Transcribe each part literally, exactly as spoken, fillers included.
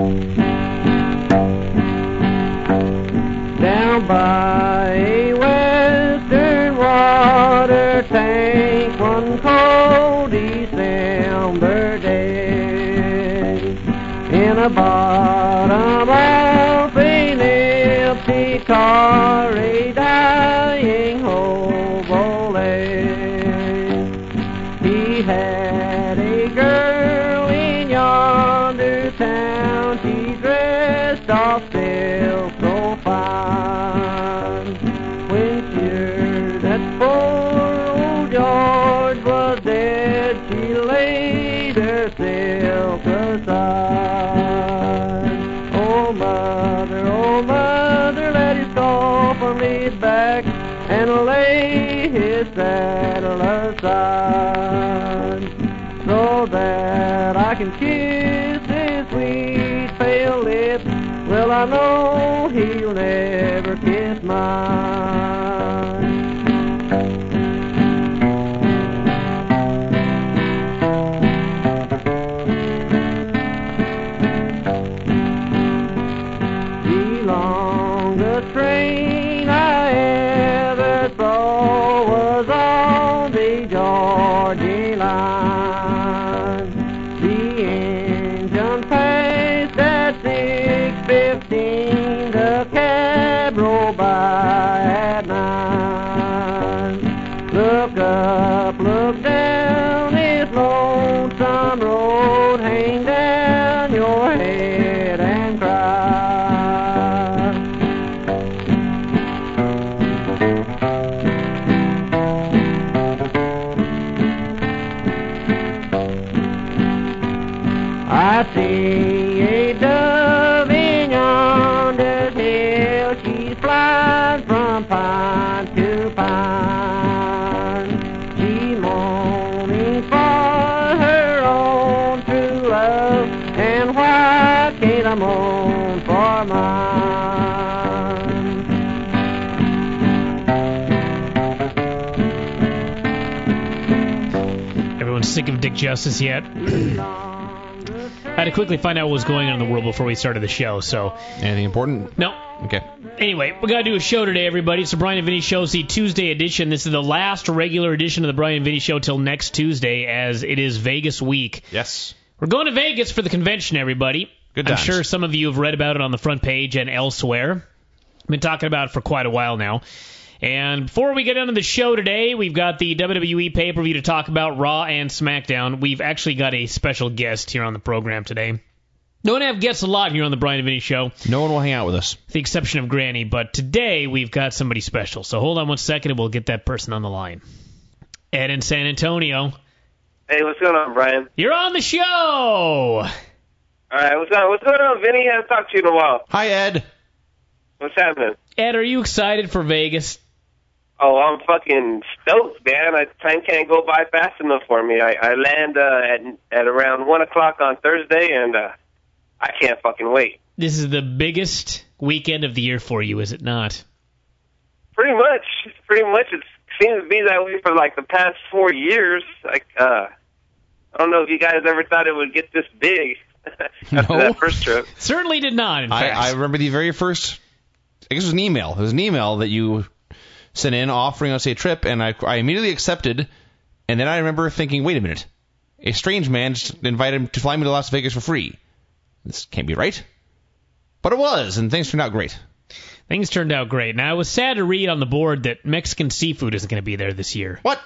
Down by a western water tank one cold December day, in the bottom of an empty car a dying hobo lay. He had a girl in yonder town, she dressed all still so fine. When she heard that poor old George was dead, she laid herself aside. Oh mother, oh mother, let his coffin lead back and lay his saddle aside, so that I can kiss his sweet pale lips. Well, I know he'll never kiss mine. The longest train I ever saw was on the Georgia line. The engine passed at six fifteen, the cab rolled by at nine. Look up, look down this lonesome road, hang down your head and cry. I see a dove in yonder hill, she's flying from pine to pine. She's mourning for her own true love, and why can't I mourn for mine? Everyone's sick of Dick Justice yet? I had to quickly find out what was going on in the world before we started the show, so... Anything important? No. Okay. Anyway, we got to do a show today, everybody. It's the Brian and Vinny Show. It's the Tuesday edition. This is the last regular edition of the Brian and Vinny Show till next Tuesday, as it is Vegas week. Yes. We're going to Vegas for the convention, everybody. Good I'm times. sure some of you have read about it on the front page and elsewhere. I've been talking about it for quite a while now. And before we get into the show today, we've got the W W E pay-per-view to talk about, Raw and SmackDown. We've actually got a special guest here on the program today. Don't have guests a lot here on the Brian and Vinny Show. No one will hang out with us. With the exception of Granny, but today we've got somebody special. So hold on one second and we'll get that person on the line. Ed in San Antonio. Hey, what's going on, Brian? You're on the show! All right, what's going on? What's going on, Vinny? I haven't talked to you in a while. Hi, Ed. What's happening? Ed, are you excited for Vegas? Oh, I'm fucking stoked, man. I, time can't go by fast enough for me. I, I land uh, at at around one o'clock on Thursday, and uh, I can't fucking wait. This is the biggest weekend of the year for you, is it not? Pretty much. Pretty much. It seems to be that way for, like, the past four years. Like, uh, I don't know if you guys ever thought it would get this big after No. that first trip. Certainly did not, in I, fact. I remember the very first, I guess it was an email. It was an email that you sent in offering us a trip, and I, I immediately accepted, and then I remember thinking, wait a minute, a strange man just invited him to fly me to Las Vegas for free. This can't be right. But it was, and things turned out great. Things turned out great. Now, it was sad to read on the board that Mexican seafood isn't going to be there this year. What?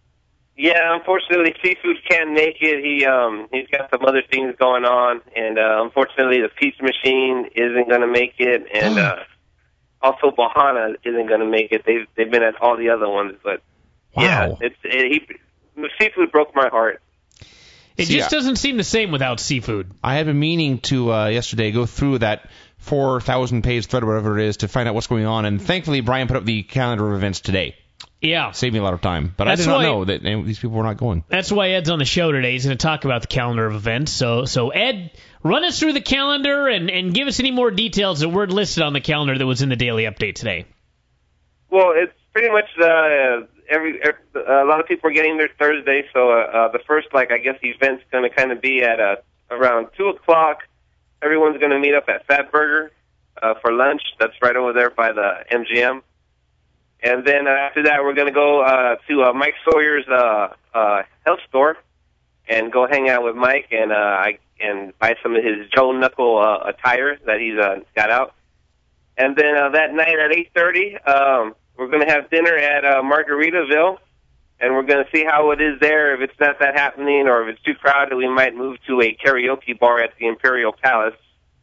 Yeah, unfortunately, Seafood can't make it. He um he's got some other things going on, and uh, unfortunately, the Pizza Machine isn't going to make it, and uh, also Bahana isn't going to make it. They've they've been at all the other ones, but Wow. yeah, it's it, he Seafood broke my heart. It See, just I- doesn't seem the same without seafood. I had been meaning to uh, yesterday go through that four thousand page thread or whatever it is to find out what's going on, and thankfully Brian put up the calendar of events today. Yeah. Saved me a lot of time. But That's I did not why- know that eh, these people were not going. That's why Ed's on the show today. He's going to talk about the calendar of events. So, so Ed, run us through the calendar and, and give us any more details that were listed on the calendar that was in the daily update today. Well, it's pretty much uh, every, every a lot of people are getting their Thursday, so uh, uh, the first, like I guess, event's going to kind of be at uh, around two o'clock everyone's going to meet up at Fat Burger uh, for lunch. That's right over there by the M G M. And then uh, after that, we're going to go uh, to uh, Mike Sawyer's uh, uh, health store and go hang out with Mike and uh, I, and buy some of his Joe Knuckle uh, attire that he's uh, got out. And then uh, that night at eight thirty, um, we're going to have dinner at uh, Margaritaville, and we're going to see how it is there. If it's not that happening or if it's too crowded, we might move to a karaoke bar at the Imperial Palace.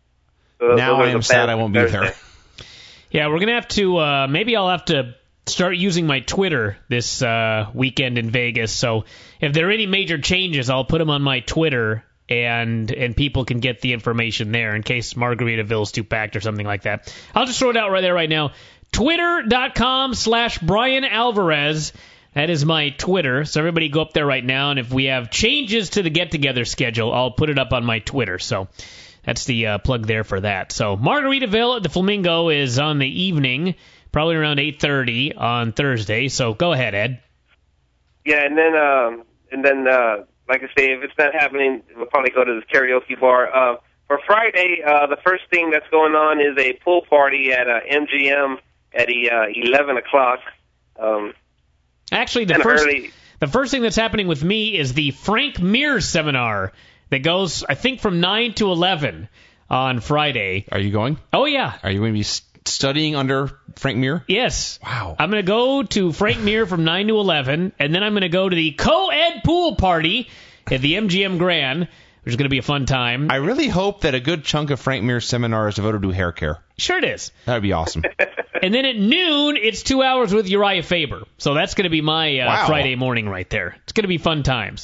So now I am sad I won't be there. Yeah, we're going to have to, uh, maybe I'll have to start using my Twitter this uh, weekend in Vegas. So if there are any major changes, I'll put them on my Twitter, and and people can get the information there in case Margaritaville's too packed or something like that. I'll just throw it out right there right now. Twitter.com slash Brian Alvarez. That is my Twitter. So everybody go up there right now, and if we have changes to the get-together schedule, I'll put it up on my Twitter. So that's the uh, plug there for that. So Margaritaville at the Flamingo is on the evening, probably around eight thirty on Thursday. So go ahead, Ed. Yeah, and then, um, and then, uh, like I say, if it's not happening, we'll probably go to this karaoke bar. Uh, for Friday, uh, the first thing that's going on is a pool party at uh, M G M at uh, eleven o'clock. Um, Actually, the first early. the first thing that's happening with me is the Frank Mir seminar that goes, I think, from nine to eleven on Friday. Are you going? Oh, yeah. Are you going to be studying under Frank Mir? Yes. Wow. I'm going to go to Frank Mir from nine to eleven, and then I'm going to go to the co-ed pool party at the M G M Grand, which is going to be a fun time. I really hope that a good chunk of Frank Mir's seminar is devoted to hair care. Sure it is. That would be awesome. And then at noon, it's two hours with Uriah Faber. So that's going to be my uh, wow. Friday morning right there. It's going to be fun times.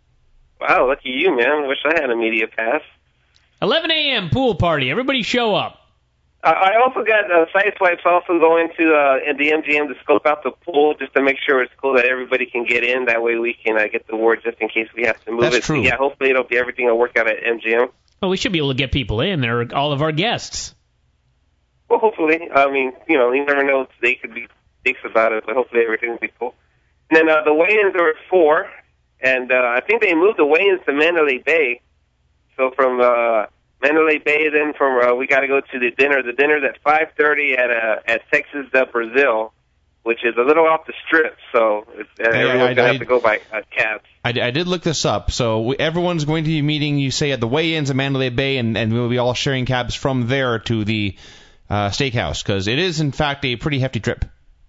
Wow, lucky you, man. Wish I had a media pass. eleven a.m. pool party. Everybody show up. Uh, I also got uh, Sideswipes also going to uh, the M G M to scope out the pool just to make sure it's cool that everybody can get in. That way we can uh, get the word just in case we have to move That's it. true. So, yeah, hopefully it'll be everything will work out at M G M. Well, we should be able to get people in. They're all of our guests. Well, hopefully. I mean, you know, you never know. They could be dicks about it, but hopefully everything will be cool. And then uh, the weigh-ins are at four, and uh, I think they moved the weigh-ins to Mandalay Bay. So from uh, Mandalay Bay, then from uh, we got to go to the dinner. The dinner's at five thirty at uh, at Texas de Brazil, which is a little off the strip. So it's, uh, Hey, everyone's I- gonna I- have to go by uh, cabs. I, I did look this up. So we, everyone's going to be meeting, you say, at the weigh-ins at Mandalay Bay, and, and we'll be all sharing cabs from there to the uh, steakhouse, because it is, in fact, a pretty hefty trip.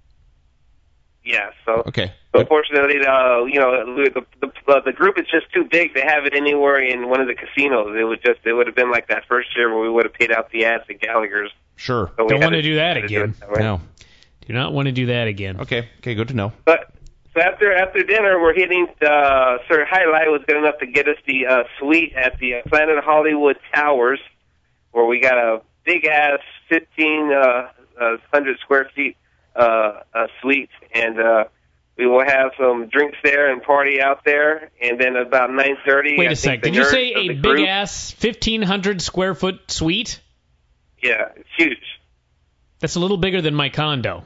Yeah. So. Okay. So unfortunately, uh, you know, the, the the the group is just too big to have it anywhere in one of the casinos. It would just it would have been like that first year where we would have paid out the ads at Gallagher's. Sure. So we Don't had want to do that had to again. it that way. No. Do not want to do that again. Okay. Okay, good to know. But so after after dinner, we're hitting. Uh, Sir Highlight was good enough to get us the uh, suite at the Planet Hollywood Towers, where we got a big ass fifteen uh, uh, hundred square feet uh, uh, suite, and uh, we will have some drinks there and party out there. And then about nine thirty. Wait I a think sec. the Did you nerds say of a the group- big-ass fifteen hundred square foot suite? Yeah, it's huge. That's a little bigger than my condo.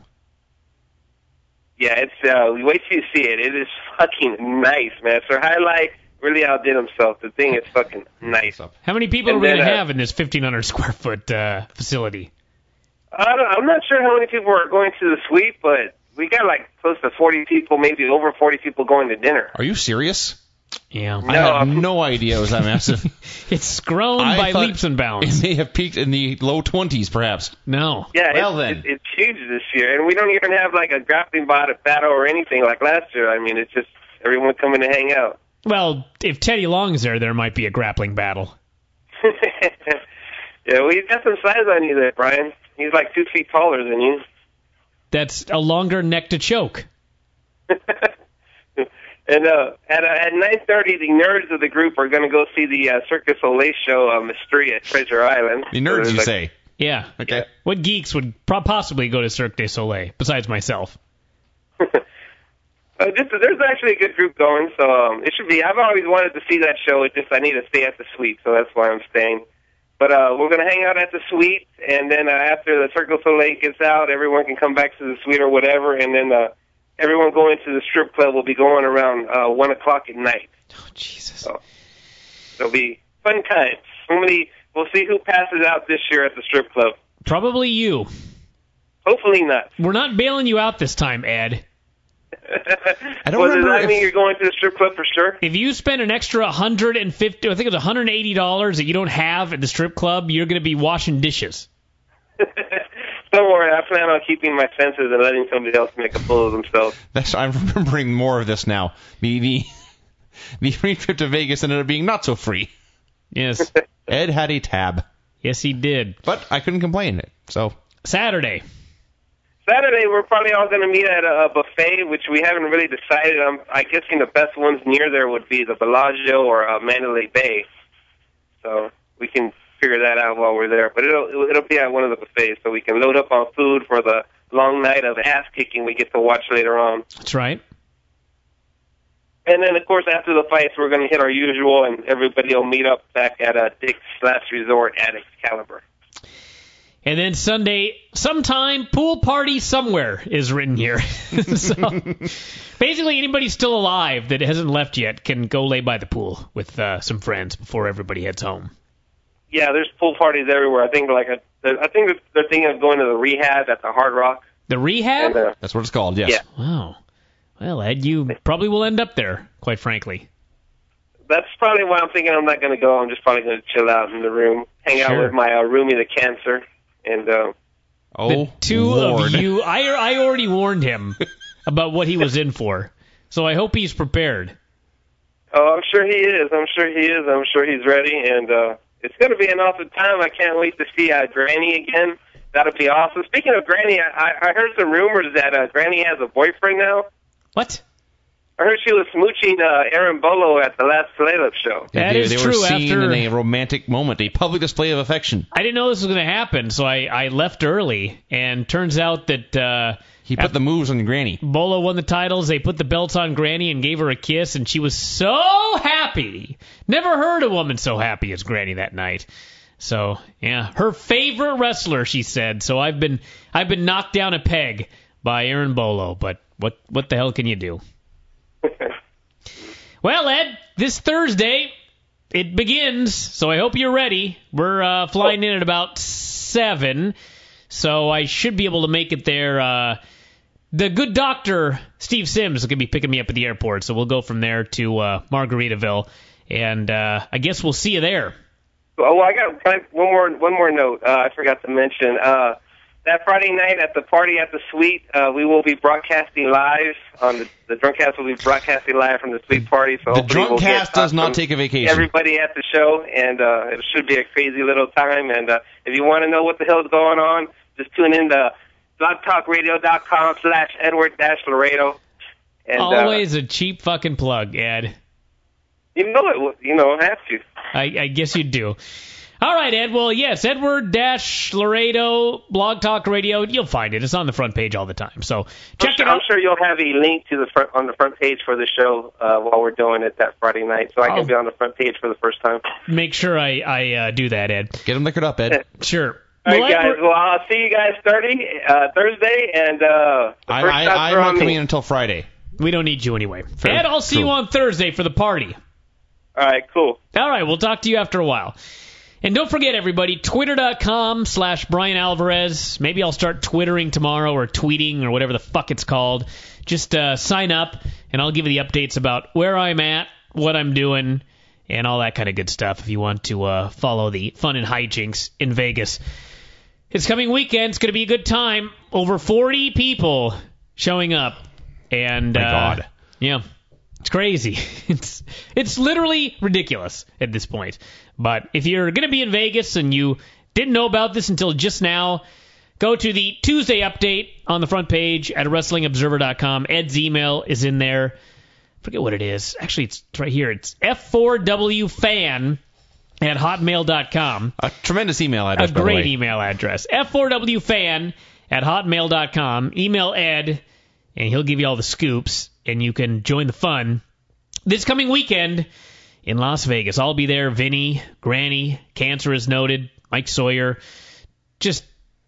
Yeah, it's uh, wait till you see it. It is fucking nice, man. Sir Highlight really outdid himself. The thing is fucking nice. How many people And are we going then, to uh, have in this fifteen hundred square foot uh, facility? I don't, I'm not sure how many people are going to the suite, but we got like close to forty people, maybe over forty people going to dinner. Are you serious? Yeah. I had no idea it was that massive. It's grown I by thought leaps and bounds. It may have peaked in the low twenties, perhaps. No. Yeah, Well, it's, then. It's, it's huge this year, and we don't even have like a grappling bat- battle or anything like last year. I mean, it's just everyone coming to hang out. Well, if Teddy Long's there, there might be a grappling battle. Yeah, well, he's got some size on you there, Brian. He's like two feet taller than you. That's a longer neck to choke. And uh, at uh, at nine thirty, the nerds of the group are going to go see the uh, Cirque du Soleil show, uh, Mystery at Treasure Island. The nerds, So you there's, say? Yeah. Okay. What geeks would pro- possibly go to Cirque du Soleil, besides myself? uh, just, there's actually a good group going, so um, it should be. I've always wanted to see that show. It's just I need to stay at the suite, so that's why I'm staying. But uh, we're going to hang out at the suite, and then uh, after the Cirque du Soleil gets out, everyone can come back to the suite or whatever, and then uh, everyone going to the strip club will be going around uh, one o'clock at night. Oh, Jesus. So it'll be fun times. So many, we'll see who passes out this year at the strip club. Probably you. Hopefully not. We're not bailing you out this time, Ed. I don't well, does remember that if- mean you're going to the strip club for sure? If you spend an extra one hundred fifty dollars, I think it's one hundred eighty dollars that you don't have at the strip club, you're going to be washing dishes. Don't worry, I plan on keeping my senses and letting somebody else make a fool of themselves. That's, I'm remembering more of this now. The the the free trip to Vegas ended up being not so free. Yes. Ed had a tab, Yes, he did. but I couldn't complain. So Saturday. Saturday, we're probably all going to meet at a, a buffet, which we haven't really decided. I'm, I guess the best ones near there would be the Bellagio or uh, Mandalay Bay. So we can figure that out while we're there. But it'll it'll be at one of the buffets, so we can load up on food for the long night of ass kicking we get to watch later on. That's right. And then, of course, after the fights, we're going to hit our usual, and everybody will meet up back at uh, Dick's Last Resort at Excalibur. And then Sunday, sometime, pool party somewhere is written here. So basically, anybody still alive that hasn't left yet can go lay by the pool with uh, some friends before everybody heads home. Yeah, there's pool parties everywhere. I think like a, I think they're thinking of going to the Rehab at the Hard Rock. The Rehab? And, uh, that's what it's called, yes. Yeah. Wow. Well, Ed, you probably will end up there, quite frankly. That's probably why I'm thinking I'm not going to go. I'm just probably going to chill out in the room, hang out Sure. with my uh, roomie, the Cancer, and uh, Oh, The two Lord. of you, I, I already warned him about what he was in for, so I hope he's prepared. oh, I'm sure he is. I'm sure he is. I'm sure he's ready, and uh, it's going to be an awesome time. I can't wait to see uh, Granny again. That'll be awesome. Speaking of Granny, I, I heard some rumors that uh, Granny has a boyfriend now. What? I heard she was smooching uh, Aaron Bolo at the last Slay-Up show. That they, is they true. were seen After in a romantic moment, a public display of affection. I didn't know this was going to happen, so I, I left early, and turns out that uh, He put the moves on Granny. Bolo won the titles. They put the belts on Granny and gave her a kiss, and she was so happy. Never heard a woman so happy as Granny that night. So yeah, her favorite wrestler, she said. So I've been I've been knocked down a peg by Aaron Bolo, but what what the hell can you do? Well, Ed, this Thursday it begins, so I hope you're ready. We're uh, flying in at about seven, so I should be able to make it there. Uh, the good doctor, Steve Sims, is going to be picking me up at the airport, so we'll go from there to uh, Margaritaville, and uh, I guess we'll see you there. Oh, well, I got one more one more note. Uh, I forgot to mention uh, that Friday night at the party at the Suite. Uh, we will be broadcasting live on the the Drunkcast will be broadcasting live from the Suite party. So The hopefully we'll Drunkcast get, uh, does not some- take a vacation. Everybody at the show, and uh, it should be a crazy little time. And uh, if you want to know what the hell's going on, just tune in to blogtalkradio.com slash Edward dash Laredo. And, Always a cheap fucking plug, Ed. Uh, you know it. You know, I have to. I, I guess you do. All right, Ed. Well, yes, Edward dash Laredo, Blog Talk Radio. You'll find it. It's on the front page all the time. So I'm check sure, it out. I'm sure you'll have a link to the front on the front page for the show uh, while we're doing it that Friday night, so I can Oh. be on the front page for the first time. Make sure I, I uh, do that, Ed. Get him liquored up, Ed. Sure. All right, Well, guys. Edward- Well, I'll see you guys starting uh, Thursday, and uh, the I, first I, shots I'm are not on coming me. in until Friday. we don't need you anyway. Fair. Ed, I'll see True. you on Thursday for the party. All right, cool. All right, we'll talk to you after a while. And don't forget, everybody, twitter.com slash Brian Alvarez. Maybe I'll start twittering tomorrow or tweeting or whatever the fuck it's called. Just uh, sign up, and I'll give you the updates about where I'm at, what I'm doing, and all that kind of good stuff if you want to uh, follow the fun and hijinks in Vegas. It's coming weekend. It's going to be a good time. Over forty people showing up. And, My uh, God. Yeah. It's crazy. It's it's literally ridiculous at this point. But if you're going to be in Vegas and you didn't know about this until just now, go to the Tuesday update on the front page at wrestling observer dot com. Ed's email is in there. Forget what it is. Actually, it's right here. It's F four W fan at hotmail dot com. A tremendous email address, A by the great way. email address. F four W fan at hotmail dot com. Email Ed, and he'll give you all the scoops, and you can join the fun this coming weekend in Las Vegas. I'll be there. Vinny, Granny, Cancer is noted, Mike Sawyer, just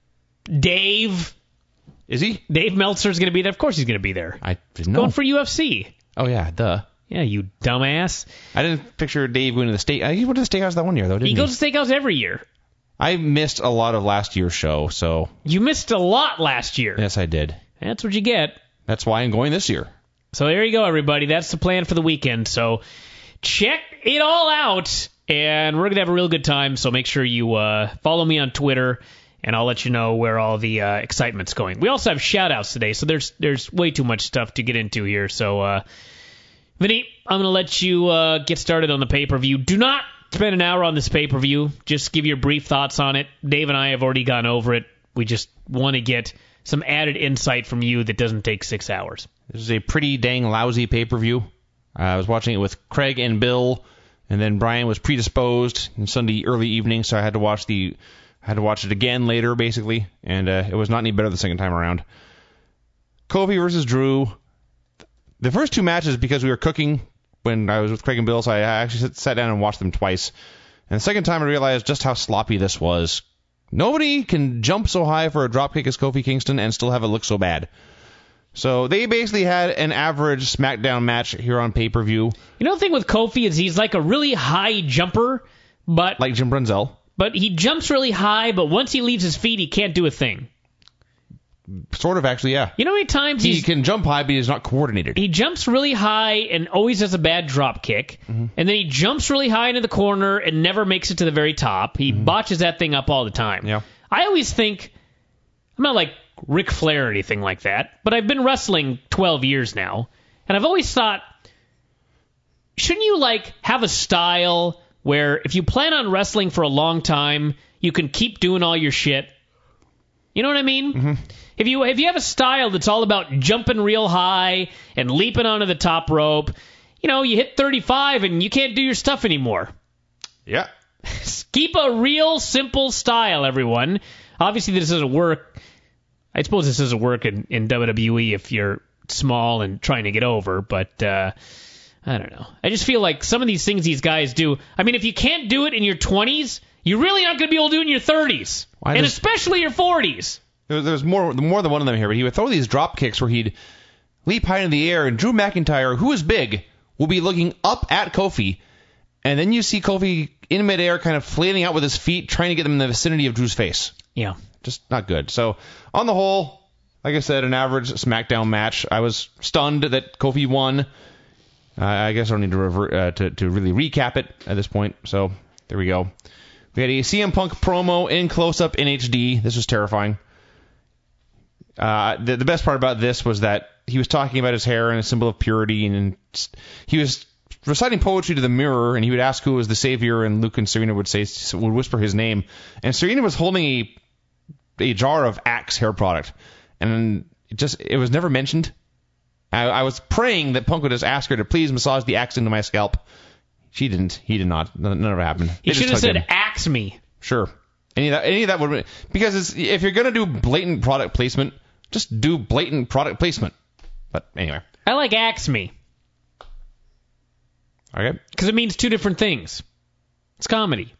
Dave. Is he? Dave Meltzer's going to be there. Of course he's going to be there. I didn't know. Going for U F C. Oh, yeah, duh. Yeah, you dumbass. I didn't picture Dave going to the steak. He went to the steakhouse that one year, though, didn't he? He goes to steakhouse every year. I missed a lot of last year's show, so... You missed a lot last year. Yes, I did. That's what you get. That's why I'm going this year. So there you go, everybody. That's the plan for the weekend. So check it all out, and we're going to have a real good time. So make sure you uh, follow me on Twitter, and I'll let you know where all the uh, excitement's going. We also have shout-outs today, so there's there's way too much stuff to get into here. So... Uh, Vinny, I'm going to let you uh, get started on the pay-per-view. Do not spend an hour on this pay-per-view. Just give your brief thoughts on it. Dave and I have already gone over it. We just want to get some added insight from you that doesn't take six hours. This is a pretty dang lousy pay-per-view. Uh, I was watching it with Craig and Bill, and then Brian was predisposed on Sunday early evening, so I had to watch the I had to watch it again later, basically, and uh, it was not any better the second time around. Kofi versus Drew. The first two matches, because we were cooking when I was with Craig and Bill, so I actually sat down and watched them twice. And the second time I realized just how sloppy this was. Nobody can jump so high for a dropkick as Kofi Kingston and still have it look so bad. So they basically had an average SmackDown match here on pay-per-view. You know the thing with Kofi is he's like a really high jumper, but like Jim Brunzell. But he jumps really high, but once he leaves his feet, he can't do a thing. Sort of, actually, yeah. You know how many times he he's, can jump high, but he's not coordinated. He jumps really high and always has a bad drop kick, mm-hmm. and then he jumps really high into the corner and never makes it to the very top. He mm-hmm. botches that thing up all the time. Yeah. I always think, I'm not like Ric Flair or anything like that, but I've been wrestling twelve years now, and I've always thought, shouldn't you like have a style where if you plan on wrestling for a long time, you can keep doing all your shit? You know what I mean? Mm-hmm. If you if you have a style that's all about jumping real high and leaping onto the top rope, you know, you hit thirty-five and you can't do your stuff anymore. Yeah. Keep a real simple style, everyone. Obviously, this doesn't work. I suppose this doesn't work in, in W W E if you're small and trying to get over, but uh, I don't know. I just feel like some of these things these guys do, I mean, if you can't do it in your twenties, you're really not going to be able to do it in your thirties, Why and especially your forties. There's more, more than one of them here, but he would throw these drop kicks where he'd leap high in the air, and Drew McIntyre, who is big, will be looking up at Kofi, and then you see Kofi in midair kind of flailing out with his feet, trying to get them in the vicinity of Drew's face. Yeah. Just not good. So, on the whole, like I said, an average SmackDown match. I was stunned that Kofi won. Uh, I guess I don't need to, revert, uh, to to really recap it at this point. So, there we go. We had a C M Punk promo in close-up in H D. This was terrifying. Uh, the, the best part about this was that he was talking about his hair and a symbol of purity, and, and he was reciting poetry to the mirror, and he would ask who was the savior, and Luke and Serena would say would whisper his name, and Serena was holding a a jar of Axe hair product, and it just it was never mentioned. I, I was praying that Punk would just ask her to please massage the axe into my scalp. She didn't. He did not. None, none of it happened. He should have said, in. "Axe me." Sure. Any of that. Any of that would because it's, if you're gonna do blatant product placement, just do blatant product placement. But anyway. I like "axe me." Okay. Because it means two different things. It's comedy.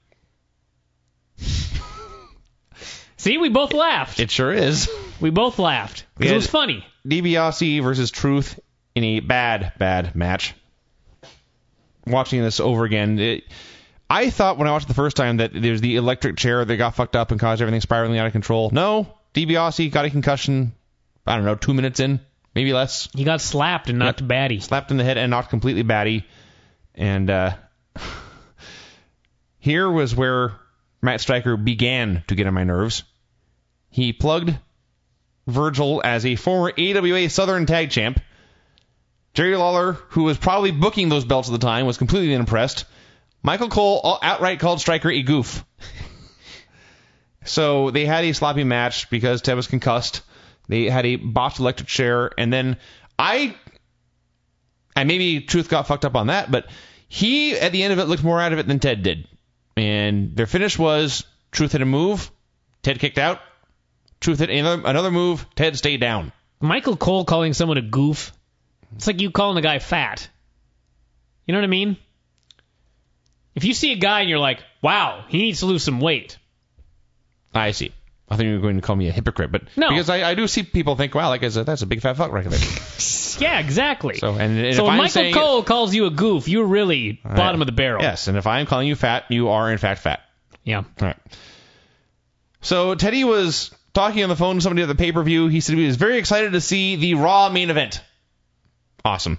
See, we both laughed. It sure is. We both laughed. Because it was funny. DiBiase versus Truth in a bad, bad match. Watching this over again, it, I thought when I watched it the first time that there's the electric chair that got fucked up and caused everything spiraling out of control. No, DiBiase got a concussion, I don't know, two minutes in, maybe less. He got slapped and knocked batty. Slapped in the head and knocked completely batty. And uh, here was where Matt Striker began to get on my nerves. He plugged Virgil as a former A W A Southern Tag Champ. Jerry Lawler, who was probably booking those belts at the time, was completely unimpressed. Michael Cole outright called Striker a goof. So they had a sloppy match because Ted was concussed. They had a botched electric chair, and then I, and maybe Truth got fucked up on that, but he, at the end of it, looked more out of it than Ted did. And their finish was Truth hit a move, Ted kicked out. Truth hit another, another move, Ted stayed down. Michael Cole calling someone a goof, it's like you calling the guy fat. You know what I mean? If you see a guy and you're like, wow, he needs to lose some weight. I see. I think you were going to call me a hypocrite, but No. because I, I do see people think, wow, like, that's a big fat fuck right there. Yeah, exactly. So, and, and so if when I'm Michael saying, Cole calls you a goof, you're really bottom of the barrel. Yes, and if I'm calling you fat, you are in fact fat. Yeah. All right. So Teddy was talking on the phone to somebody at the pay-per-view. He said he was very excited to see the Raw main event. Awesome.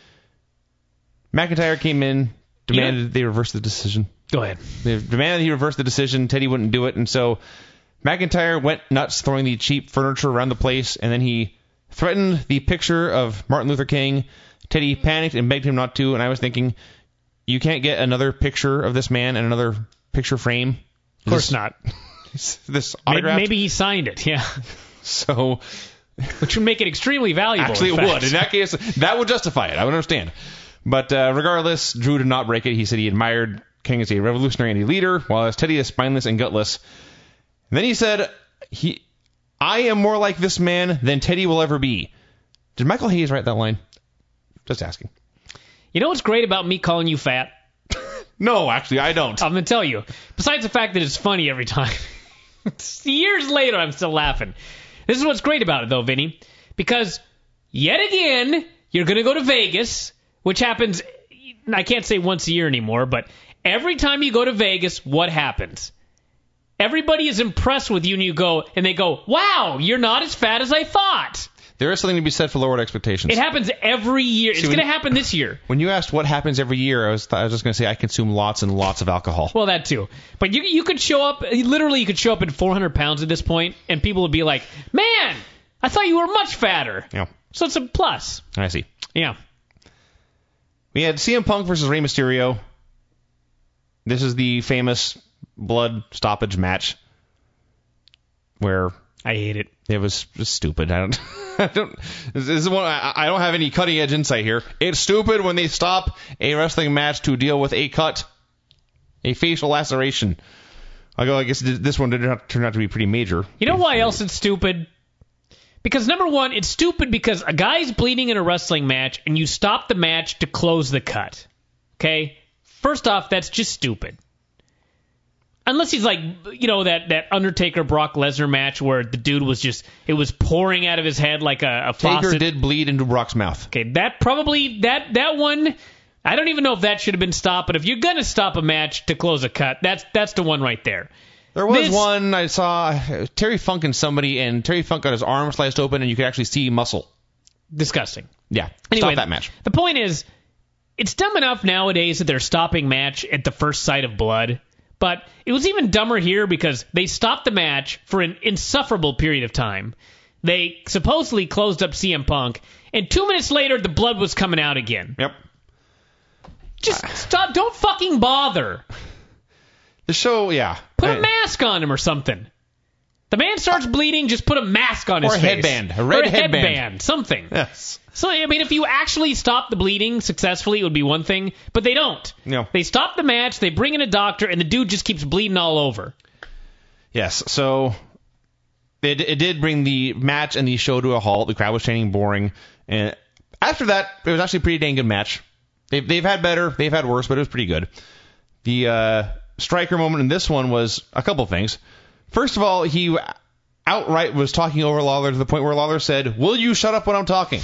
McIntyre came in, demanded Yeah. they reverse the decision. Go ahead. They demanded he reverse the decision. Teddy wouldn't do it, and so McIntyre went nuts throwing the cheap furniture around the place, and then he threatened the picture of Martin Luther King. Teddy panicked and begged him not to, and I was thinking, you can't get another picture of this man and another picture frame? Of course this, not. This Maybe, autograph? maybe he signed it, yeah. So, Which would make it extremely valuable. actually in it fact. would. In that case, that would justify it. I would understand. But uh, regardless, Drew did not break it. He said he admired King as a revolutionary and a leader, while as Teddy is spineless and gutless. And then he said, "He, I am more like this man than Teddy will ever be." Did Michael Hayes write that line? Just asking. You know what's great about me calling you fat? No, actually, I don't. I'm going to tell you. Besides the fact that it's funny every time. Years later, I'm still laughing. This is what's great about it, though, Vinny. Because, yet again, you're going to go to Vegas, which happens, I can't say once a year anymore, but every time you go to Vegas, what happens? Everybody is impressed with you, and you go, and they go, wow, you're not as fat as I thought. There is something to be said for lowered expectations. It happens every year. It's when- going to happen this year. When you asked what happens every year, I was, I was just going to say I consume lots and lots of alcohol. Well, that too. But you you could show up, literally you could show up at four hundred pounds at this point, and people would be like, man, I thought you were much fatter. Yeah, So it's a plus. I see. Yeah. We had C M Punk versus Rey Mysterio. This is the famous blood stoppage match where I hate it. it was just stupid. I don't. I don't. This is one. I, I don't have any cutting edge insight here. It's stupid when they stop a wrestling match to deal with a cut, a facial laceration. I go. I guess this one did not turn out to be pretty major. You know why else it's stupid? Because number one, it's stupid because a guy's bleeding in a wrestling match and you stop the match to close the cut. Okay? First off, that's just stupid. Unless he's like, you know, that, that Undertaker Brock Lesnar match where the dude was just, it was pouring out of his head like a, a faucet. Taker did bleed into Brock's mouth. Okay, that probably, that that one, I don't even know if that should have been stopped, but if you're going to stop a match to close a cut, that's that's the one right there. There was This- one I saw, uh, Terry Funk and somebody, and Terry Funk got his arm sliced open, and you could actually see muscle. Disgusting. Yeah, Anyway, stop that match. The point is, it's dumb enough nowadays that they're stopping match at the first sight of blood, but it was even dumber here because they stopped the match for an insufferable period of time. They supposedly closed up C M Punk, and two minutes later, the blood was coming out again. Yep. Just stop. Don't fucking bother. The show, yeah. Put I- a mask on him or something. The man starts bleeding, just put a mask on his Or a face. headband. A red or a headband. headband. Something. Yes. So, I mean, if you actually stop the bleeding successfully, it would be one thing, but they don't. No. They stop the match, they bring in a doctor, and the dude just keeps bleeding all over. Yes, so it, it did bring the match and the show to a halt. The crowd was chanting boring. And after that, it was actually a pretty dang good match. They've, they've had better, they've had worse, but it was pretty good. The uh, striker moment in this one was a couple things. First of all, he outright was talking over Lawler to the point where Lawler said, "Will you shut up when I'm talking?"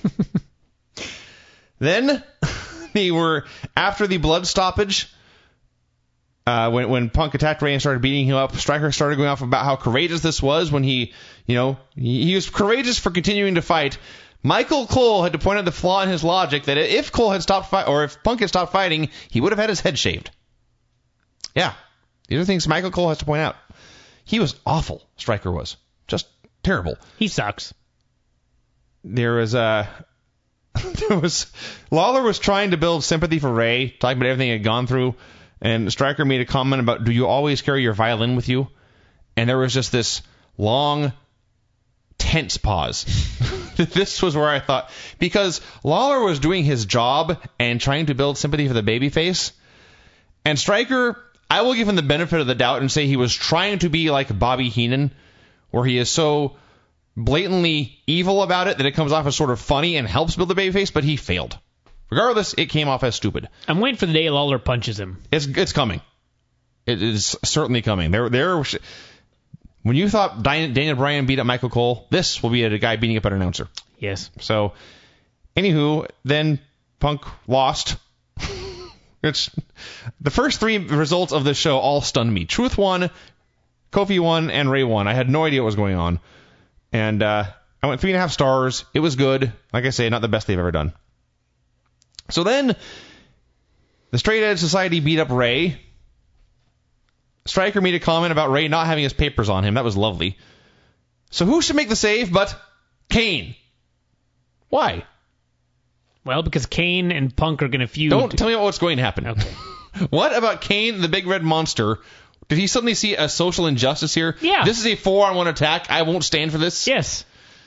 Then they were, after the blood stoppage, uh, when when Punk attacked Ray and started beating him up, Stryker started going off about how courageous this was when he, you know, he, he was courageous for continuing to fight. Michael Cole had to point out the flaw in his logic that if Cole had stopped fight, or if Punk had stopped fighting, he would have had his head shaved. Yeah, these are things Michael Cole has to point out. He was awful. Stryker was just terrible. He sucks. There was a there was Lawler was trying to build sympathy for Ray, talking about everything he had gone through, and Stryker made a comment about, "Do you always carry your violin with you?" And there was just this long, tense pause. This was where I thought, because Lawler was doing his job and trying to build sympathy for the babyface, and Stryker, I will give him the benefit of the doubt and say he was trying to be like Bobby Heenan, where he is so blatantly evil about it that it comes off as sort of funny and helps build the babyface, but he failed. Regardless, it came off as stupid. I'm waiting for the day Lawler punches him. It's it's coming. It is certainly coming. There there When you thought Daniel Bryan beat up Michael Cole, this will be a guy beating up an announcer. Yes. So, anywho, then Punk lost. It's the first three results of this show all stunned me. Truth won, Kofi won, and Ray won. I had no idea what was going on. And uh, I went three and a half stars. It was good. Like I say, not the best they've ever done. So then, the Straight Edge Society beat up Ray. Stryker made a comment about Ray not having his papers on him. That was lovely. So who should make the save but Kane? Why? Well, because Kane and Punk are going to feud. Don't tell me what's going to happen. Okay. What about Kane, the big red monster? Did he suddenly see a social injustice here? Yeah. This is a four-on-one attack. I won't stand for this. Yes.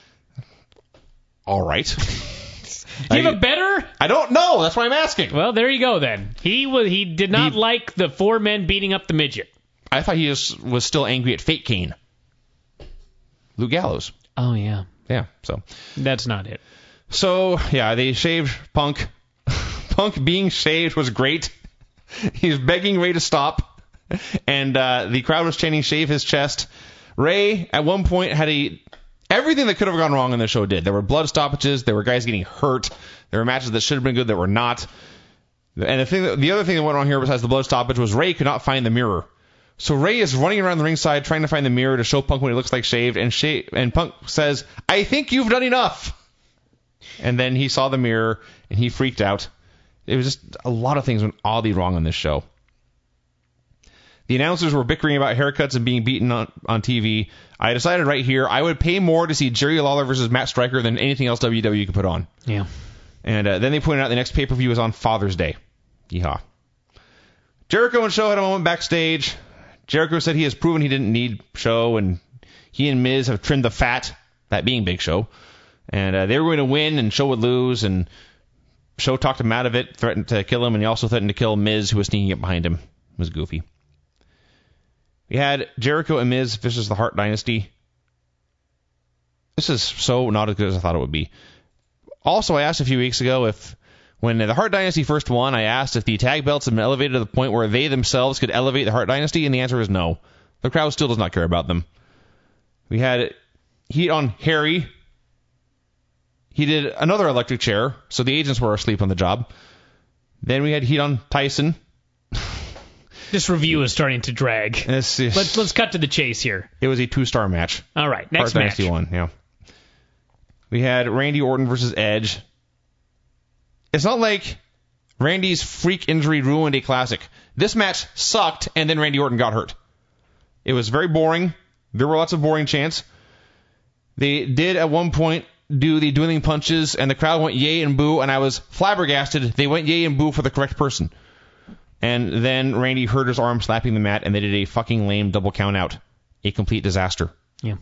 All right. Do you have I- a better? I don't know. That's why I'm asking. Well, there you go then. He was. He did not He- like the four men beating up the midget. I thought he just was still angry at Fake Kane. Luke Gallows. Oh, yeah. Yeah, so. That's not it. So, yeah, they shaved Punk. Punk being shaved was great. He's begging Ray to stop. And uh, the crowd was chanting, shave his chest. Ray, at one point, had a... Everything that could have gone wrong in the show did. There were blood stoppages. There were guys getting hurt. There were matches that should have been good that were not. And the thing, that, the other thing that went wrong here besides the blood stoppage was Ray could not find the mirror. So Ray is running around the ringside trying to find the mirror to show Punk what he looks like shaved. And, sha- and Punk says, I think you've done enough. And then he saw the mirror, and he freaked out. It was just a lot of things went oddly wrong on this show. The announcers were bickering about haircuts and being beaten on, on T V. I decided right here I would pay more to see Jerry Lawler versus Matt Striker than anything else W W E could put on. Yeah. And uh, then they pointed out the next pay-per-view was on Father's Day. Yeehaw. Jericho and Show had a moment backstage. Jericho said he has proven he didn't need Show, and he and Miz have trimmed the fat, that being Big Show. And uh, they were going to win, and Show would lose, and Show talked him out of it, threatened to kill him, and he also threatened to kill Miz, who was sneaking up behind him. It was goofy. We had Jericho and Miz versus the Hart Dynasty. This is so not as good as I thought it would be. Also, I asked a few weeks ago if, when the Hart Dynasty first won, I asked if the tag belts had been elevated to the point where they themselves could elevate the Hart Dynasty, and the answer is no. The crowd still does not care about them. We had heat on Harry. He did another electric chair, so the agents were asleep on the job. Then we had heat on Tyson. This review is starting to drag. This is, Let's let's cut to the chase here. It was a two-star match. All right, next Hart match. Dynasty won, yeah. We had Randy Orton versus Edge. It's not like Randy's freak injury ruined a classic. This match sucked, and then Randy Orton got hurt. It was very boring. There were lots of boring chants. They did at one point do the dueling punches, and the crowd went yay and boo, and I was flabbergasted. They went yay and boo for the correct person. And then Randy hurt his arm slapping the mat, and they did a fucking lame double count out. A complete disaster. Yeah.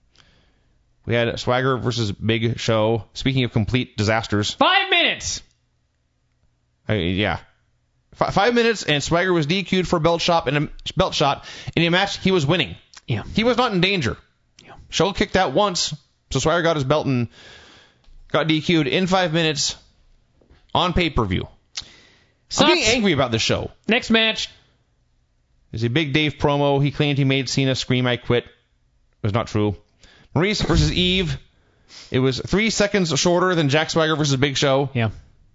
We had Swagger versus Big Show. Speaking of complete disasters. Five minutes. Uh, yeah. F- five minutes, and Swagger was D Q'd for a belt shot and a belt shot in a match he was winning. Yeah. He was not in danger. Yeah. Show kicked out once, so Swagger got his belt and got D Q'd in five minutes on pay-per-view. I'm getting angry about this show. Next match. There's a Big Dave promo. He claimed he made Cena scream, I quit. It was not true. Maurice versus Eve. It was three seconds shorter than Jack Swagger versus Big Show. Yeah.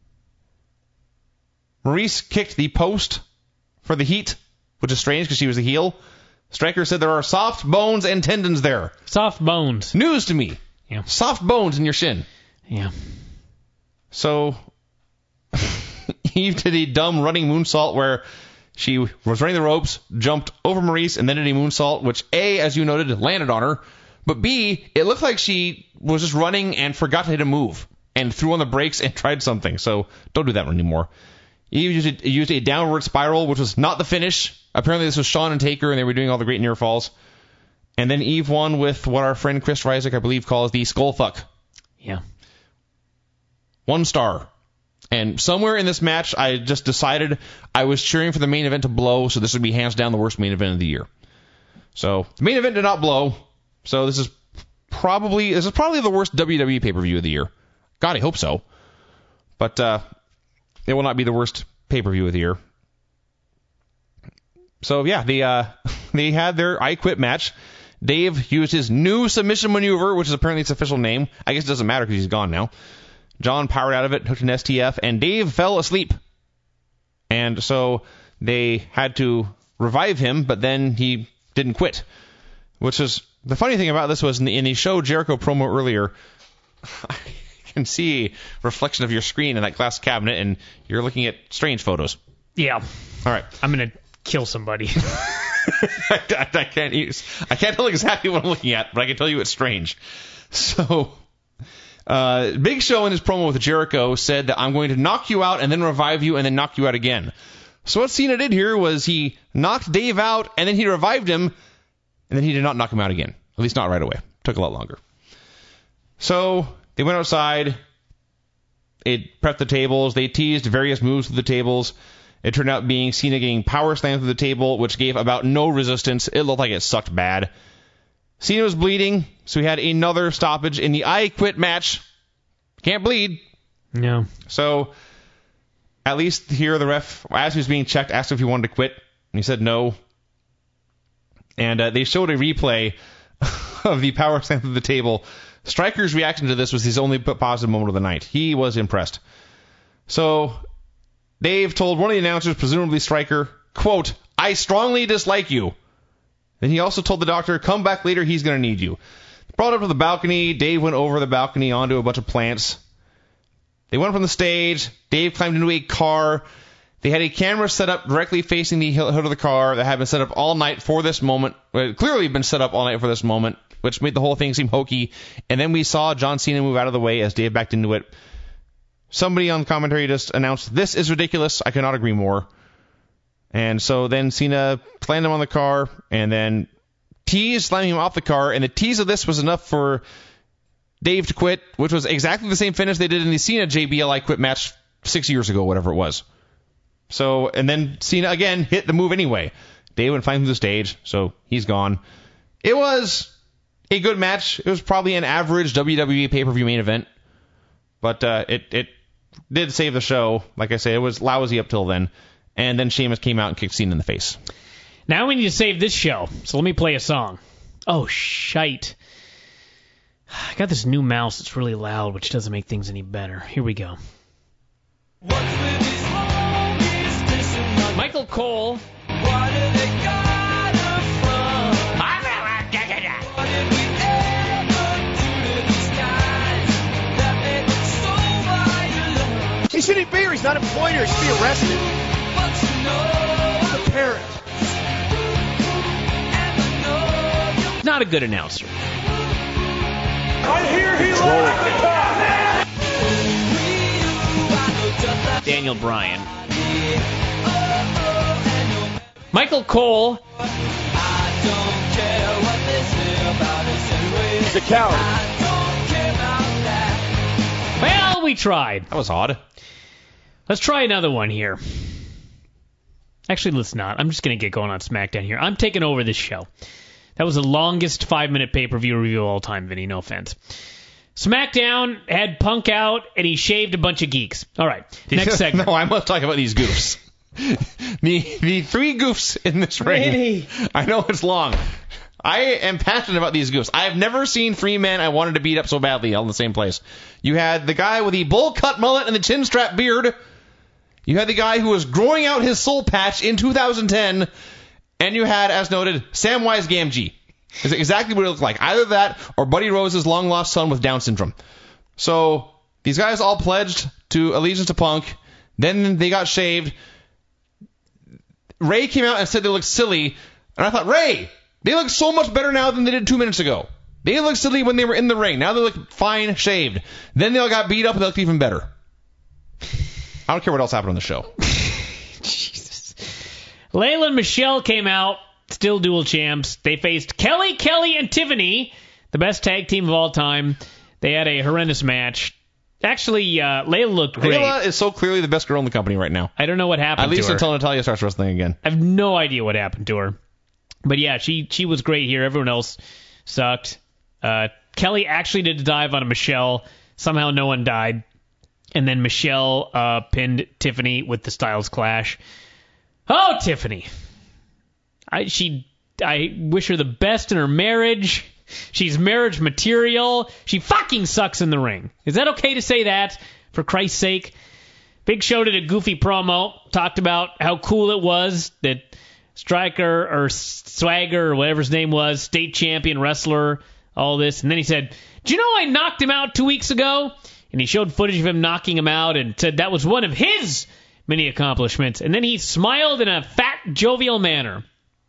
Maurice kicked the post for the heat, which is strange because she was a heel. Stryker said there are soft bones and tendons there. Soft bones. News to me. Yeah. Soft bones in your shin. Yeah. So, Eve did a dumb running moonsault where she was running the ropes, jumped over Maurice, and then did a moonsault, which A, as you noted, landed on her. But B, it looked like she was just running and forgot to hit a move and threw on the brakes and tried something. So don't do that anymore. Eve used a, used a downward spiral, which was not the finish. Apparently this was Shawn and Taker, and they were doing all the great near falls. And then Eve won with what our friend Chris Ryzik, I believe, calls the skull fuck. Yeah. One star. And somewhere in this match, I just decided I was cheering for the main event to blow, so this would be hands down the worst main event of the year. So the main event did not blow. So this is probably this is probably the worst W W E pay-per-view of the year. God, I hope so. But uh, it will not be the worst pay-per-view of the year. So yeah, the uh, they had their I Quit match, Dave used his new submission maneuver, which is apparently its official name. I guess it doesn't matter because he's gone now. John powered out of it, hooked an S T F, and Dave fell asleep. And so they had to revive him, but then he didn't quit. Which is, the funny thing about this was in the, in the show Jericho promo earlier, I can see a reflection of your screen in that glass cabinet, and you're looking at strange photos. Yeah. All right. I'm going to kill somebody. I, I, I can't use, I can't tell exactly what I'm looking at, but I can tell you it's strange. So, uh, Big Show in his promo with Jericho said that I'm going to knock you out and then revive you and then knock you out again. So what Cena did here was he knocked Dave out and then he revived him and then he did not knock him out again. At least not right away. Took a lot longer. So they went outside. It prepped the tables. They teased various moves to the tables. It turned out being Cena getting power slammed through the table, which gave about no resistance. It looked like it sucked bad. Cena was bleeding, so he had another stoppage in the I Quit match. Can't bleed. No. So, at least here the ref, as he was being checked, asked if he wanted to quit. And he said no. And uh, they showed a replay of the power slam through the table. Striker's reaction to this was his only positive moment of the night. He was impressed. So, Dave told one of the announcers, presumably Striker, quote, I strongly dislike you. Then he also told the doctor, come back later, he's going to need you. Brought up to the balcony. Dave went over the balcony onto a bunch of plants. They went from the stage. Dave climbed into a car. They had a camera set up directly facing the hood of the car that had been set up all night for this moment. It had clearly been set up all night for this moment, which made the whole thing seem hokey. And then we saw John Cena move out of the way as Dave backed into it. Somebody on commentary just announced, this is ridiculous. I cannot agree more. And so then Cena slammed him on the car and then teased slamming him off the car. And the tease of this was enough for Dave to quit, which was exactly the same finish they did in the Cena J B L I Quit match six years ago, whatever it was. So, and then Cena again hit the move anyway. Dave went flying through the stage, so he's gone. It was a good match. It was probably an average W W E pay-per-view main event. But uh, it, it did save the show. Like I say, it was lousy up till then. And then Sheamus came out and kicked Cena in the face. Now we need to save this show, so let me play a song. Oh, shite. I got this new mouse that's really loud, which doesn't make things any better. Here we go. Michael Cole. He shouldn't be here. He's not employed here. He should be arrested. The parent. Not a good announcer. I hear he lost. Daniel Bryan. Michael Cole. He's a coward. Well, we tried. That was odd. Let's try another one here. Actually, let's not. I'm just going to get going on SmackDown here. I'm taking over this show. That was the longest five-minute pay-per-view review of all time, Vinny. No offense. SmackDown had Punk out, and he shaved a bunch of geeks. All right, next segment. No, I must talk about these goofs. the the three goofs in this ring. Vinny. I know it's long. I am passionate about these goofs. I have never seen three men I wanted to beat up so badly all in the same place. You had the guy with the bowl cut mullet and the chin strap beard. You had the guy who was growing out his soul patch in two thousand ten. And you had, as noted, Samwise Gamgee. Is exactly what it looked like. Either that or Buddy Rose's long-lost son with Down syndrome. So these guys all pledged to allegiance to Punk. Then they got shaved. Ray came out and said they looked silly. And I thought, Ray, they look so much better now than they did two minutes ago. They looked silly when they were in the ring. Now they look fine shaved. Then they all got beat up and they looked even better. I don't care what else happened on the show. Jesus. Layla and Michelle came out, still dual champs. They faced Kelly, Kelly, and Tiffany, the best tag team of all time. They had a horrendous match. Actually, uh, Layla looked great. Layla is so clearly the best girl in the company right now. I don't know what happened At least to her. until Natalya starts wrestling again. I have no idea what happened to her. But yeah, she, she was great here. Everyone else sucked. Uh, Kelly actually did a dive on a Michelle. Somehow no one died. And then Michelle uh, pinned Tiffany with the Styles Clash. Oh, Tiffany. I, she I wish her the best in her marriage. She's marriage material. She fucking sucks in the ring. Is that okay to say that? For Christ's sake. Big Show did a goofy promo. Talked about how cool it was that Striker or Swagger or whatever his name was, state champion wrestler, all this. And then he said, do you know I knocked him out two weeks ago? And he showed footage of him knocking him out and said that was one of his many accomplishments. And then he smiled in a fat, jovial manner.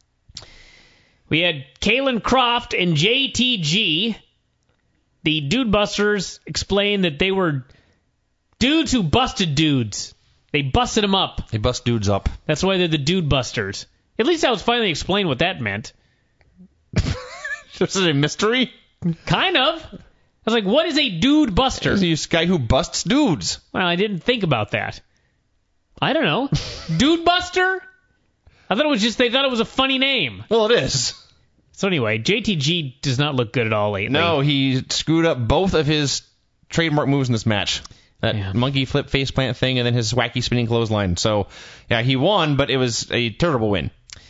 We had Kalen Croft and J T G. The Dude Busters explained that they were dudes who busted dudes. They busted them up. They bust dudes up. That's why they're the Dude Busters. At least I was finally explained what that meant. This is a mystery? Kind of. I was like, what is a Dude Buster? This guy who busts dudes. Well, I didn't think about that. I don't know. Dude Buster? I thought it was just, they thought it was a funny name. Well, it is. So anyway, J T G does not look good at all lately. No, he screwed up both of his trademark moves in this match. That yeah. monkey flip faceplant thing and then his wacky spinning clothesline. So, yeah, he won, but it was a terrible win.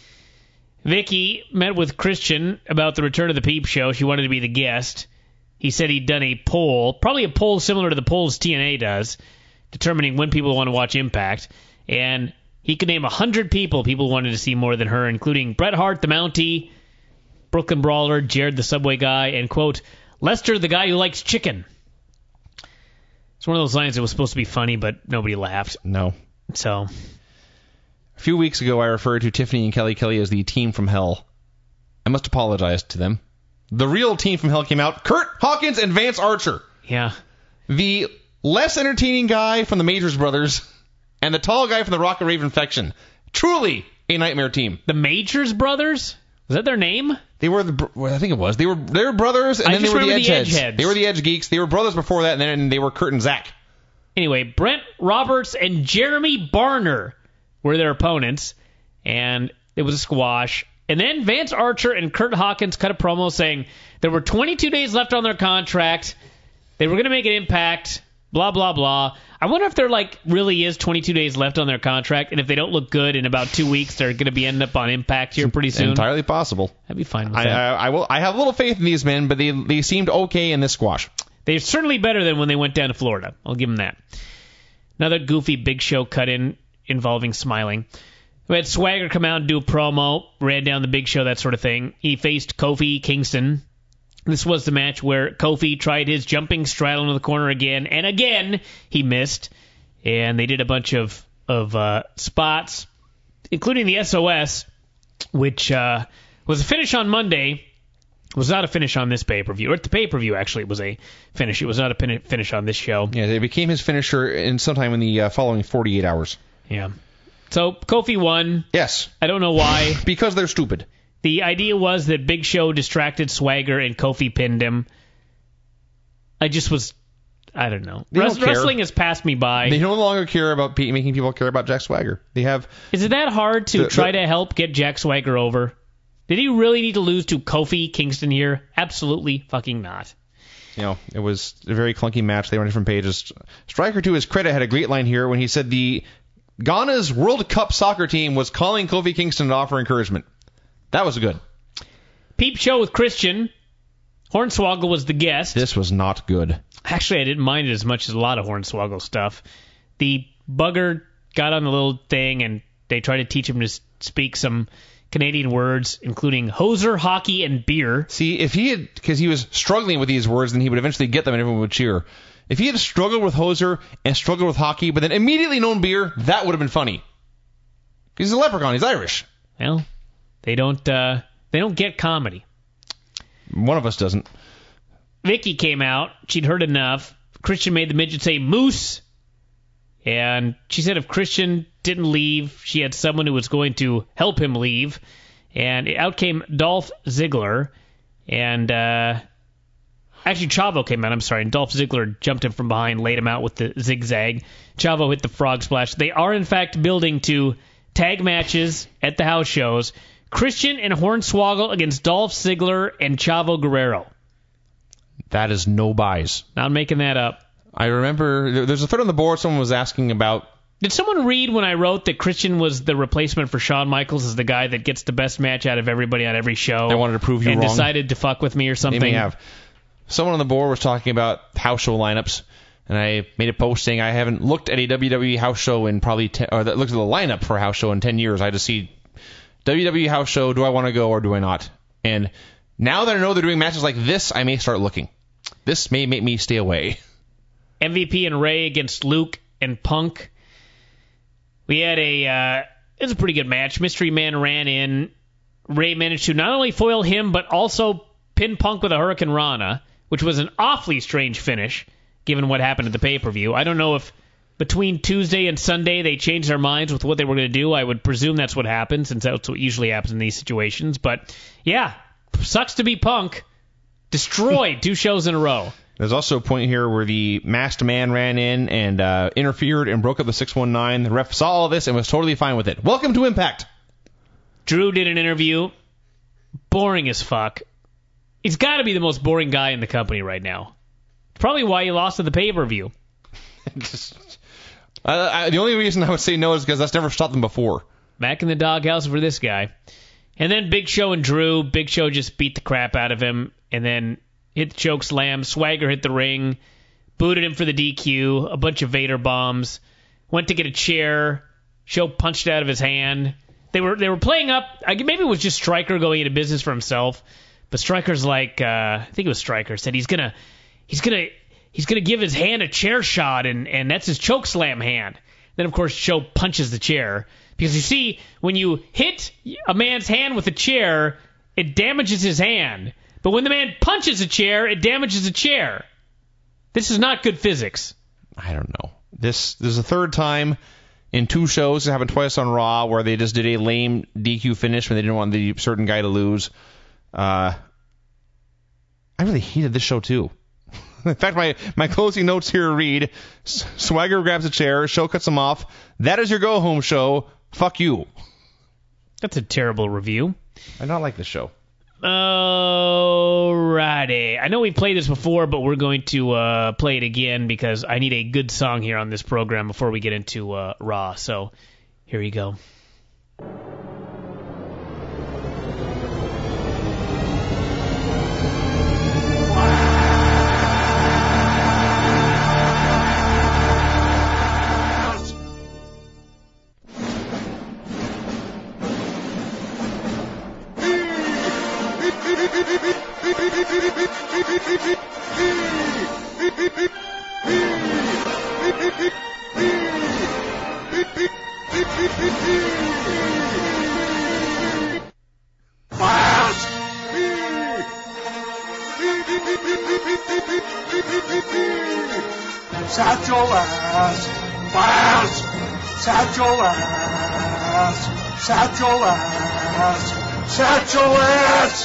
Vicky met with Christian about the return of the Peep Show. She wanted to be the guest. He said he'd done a poll, probably a poll similar to the polls T N A does, determining when people want to watch Impact. And he could name one hundred people people wanted to see more than her, including Bret Hart, the Mountie, Brooklyn Brawler, Jared the Subway Guy, and, quote, Lester, the guy who likes chicken. It's one of those lines that was supposed to be funny, but nobody laughed. No. So, a few weeks ago, I referred to Tiffany and Kelly Kelly as the team from hell. I must apologize to them. The real team from hell came out. Kurt Hawkins and Vance Archer. yeah. The less entertaining guy from the Majors Brothers and the tall guy from the Rocket Rave Infection. Truly a nightmare team. The Majors Brothers? Was that their name? They were the, well, I think it was. They were they were brothers, and I then they just were the remember Edgeheads. the Edgeheads. They were the Edge Geeks. They were brothers before that, and then they were Kurt and Zach. Anyway, Brent Roberts and Jeremy Barner were their opponents, and it was a squash. And then Vance Archer and Kurt Hawkins cut a promo saying there were twenty-two days left on their contract. They were going to make an impact, blah, blah, blah. I wonder if there like really is twenty-two days left on their contract, and if they don't look good in about two weeks, they're going to be ending up on Impact here pretty soon. Entirely possible. I'd be fine with I, that. I, I will. I have a little faith in these men, but they they seemed okay in this squash. They're certainly better than when they went down to Florida. I'll give them that. Another goofy Big Show cut in involving smiling. We had Swagger come out and do a promo, ran down the Big Show, that sort of thing. He faced Kofi Kingston. This was the match where Kofi tried his jumping straddle into the corner again, and again he missed. And they did a bunch of, of uh, spots, including the S O S, which uh, was a finish on Monday. Was not a finish on this pay-per-view. Or at the pay-per-view, actually, it was a finish. It was not a pin- finish on this show. Yeah, it became his finisher in sometime in the uh, following forty-eight hours. Yeah. So Kofi won. Yes. I don't know why. Because they're stupid. The idea was that Big Show distracted Swagger and Kofi pinned him. I just was... I don't know. They Res- don't care. Wrestling has passed me by. They no longer care about pe- making people care about Jack Swagger. They have... Is it that hard to The- try the- to help get Jack Swagger over? Did he really need to lose to Kofi Kingston here? Absolutely fucking not. You know, it was a very clunky match. They were on different pages. Stryker, to his credit, had a great line here when he said the Ghana's World Cup soccer team was calling Kofi Kingston to offer encouragement. That was good. Peep Show with Christian. Hornswoggle was the guest. This was not good. Actually, I didn't mind it as much as a lot of Hornswoggle stuff. The bugger got on the little thing, and they tried to teach him to speak some Canadian words, including hoser, hockey, and beer. See, if he had, because he was struggling with these words, then he would eventually get them and everyone would cheer. If he had struggled with hoser and struggled with hockey, but then immediately known beer, that would have been funny. He's a leprechaun. He's Irish. Well, they don't. Uh, they don't get comedy. One of us doesn't. Vicky came out. She'd heard enough. Christian made the midget say moose. And she said if Christian didn't leave, she had someone who was going to help him leave. And out came Dolph Ziggler. And uh, actually, Chavo came out. I'm sorry. And Dolph Ziggler jumped him from behind, laid him out with the zigzag. Chavo hit the frog splash. They are, in fact, building to tag matches at the house shows. Christian and Hornswoggle against Dolph Ziggler and Chavo Guerrero. That is no buys. Not making that up. I remember there- there's a thread on the board. Someone was asking about Did someone read when I wrote that Christian was the replacement for Shawn Michaels as the guy that gets the best match out of everybody on every show? I wanted to prove you and wrong. And decided to fuck with me or something? They may have. Someone on the board was talking about house show lineups, and I made a post saying I haven't looked at a W W E house show in probably ten, or that looked at the lineup for a house show in ten years. I just see W W E house show, do I want to go or do I not? And now that I know they're doing matches like this, I may start looking. This may make me stay away. M V P and Ray against Luke and Punk. We had a, uh, it was a pretty good match. Mystery Man ran in. Ray managed to not only foil him, but also pin Punk with a Hurricane Rana, which was an awfully strange finish, given what happened at the pay-per-view. I don't know if between Tuesday and Sunday they changed their minds with what they were going to do. I would presume that's what happened, since that's what usually happens in these situations. But, yeah, sucks to be Punk. Destroyed two shows in a row. There's also a point here where the masked man ran in and uh, interfered and broke up the six one nine. The ref saw all of this and was totally fine with it. Welcome to Impact. Drew did an interview. Boring as fuck. He's got to be the most boring guy in the company right now. Probably why he lost at the pay-per-view. Just, uh, I, the only reason I would say no is because that's never stopped them before. Back in the doghouse for this guy. And then Big Show and Drew. Big Show just beat the crap out of him and then hit the choke slam. Swagger hit the ring. Booted him for the D Q. A bunch of Vader bombs. Went to get a chair. Show punched it out of his hand. They were they were playing up. Maybe it was just Stryker going into business for himself. But Stryker's like, uh, I think it was Stryker, said he's gonna he's gonna he's gonna give his hand a chair shot, and, and that's his choke slam hand. Then of course Show punches the chair. Because you see, when you hit a man's hand with a chair, it damages his hand. But when the man punches a chair, it damages a chair. This is not good physics. I don't know. This, this is the third time in two shows. It happened twice on Raw where they just did a lame D Q finish when they didn't want the certain guy to lose. Uh, I really hated this show too. In fact, my, my closing notes here read, Swagger grabs a chair, Show cuts him off. That is your go-home show. Fuck you. That's a terrible review. I don't like this show. Alrighty. I know we played this before, but we're going to uh, play it again because I need a good song here on this program before we get into uh, Raw. So here you go. Satchel ass, Bass, Satchel ass, Satchel ass, Satchel ass.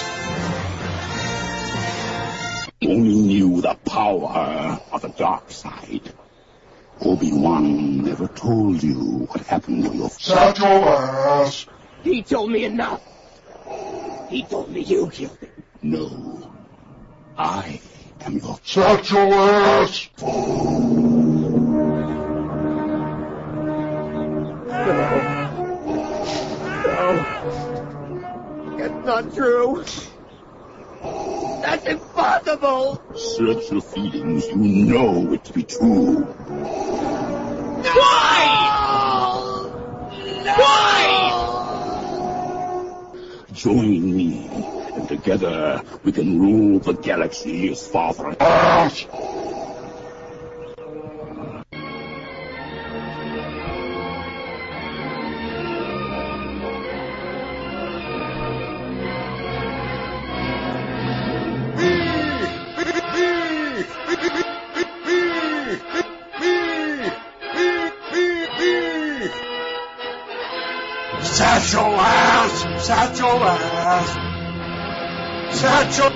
Only knew the power of the dark side. Obi-Wan never told you what happened to your Satchel ass. He told me enough. He told me you killed him. No. I am your Satchel ass. It's not true. That's impossible. Search your feelings. You know it to be true. Why? No! Why? Join me, and together we can rule the galaxy as father and ass. Satchel ass, Satchel ass, Satchel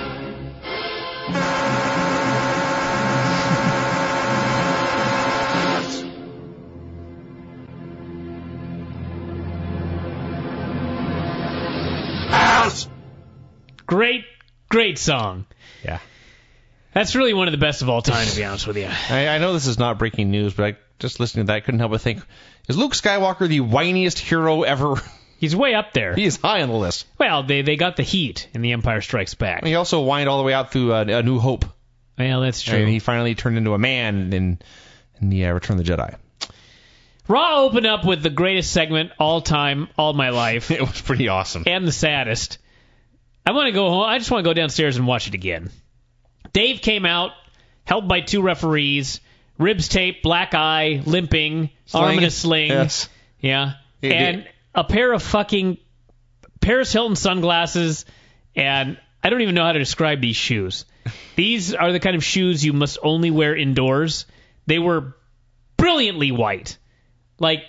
ass. Great, great song. Yeah. That's really one of the best of all time, to be honest with you. I, I know this is not breaking news, but I just listening to that, I couldn't help but think, is Luke Skywalker the whiniest hero ever? He's way up there. He is high on the list. Well, they they got the heat in The Empire Strikes Back. He also whined all the way out through uh, A New Hope. Well, that's true. And he finally turned into a man in, in the uh, Return of the Jedi. Raw opened up with the greatest segment all time, all my life. It was pretty awesome. And the saddest. I want to go home. I just want to go downstairs and watch it again. Dave came out, held by two referees, ribs taped, black eye, limping, Sling. arm in a sling. Yes. Yeah. It- and it- a pair of fucking Paris Hilton sunglasses, and I don't even know how to describe these shoes. These are the kind of shoes you must only wear indoors. They were brilliantly white. Like,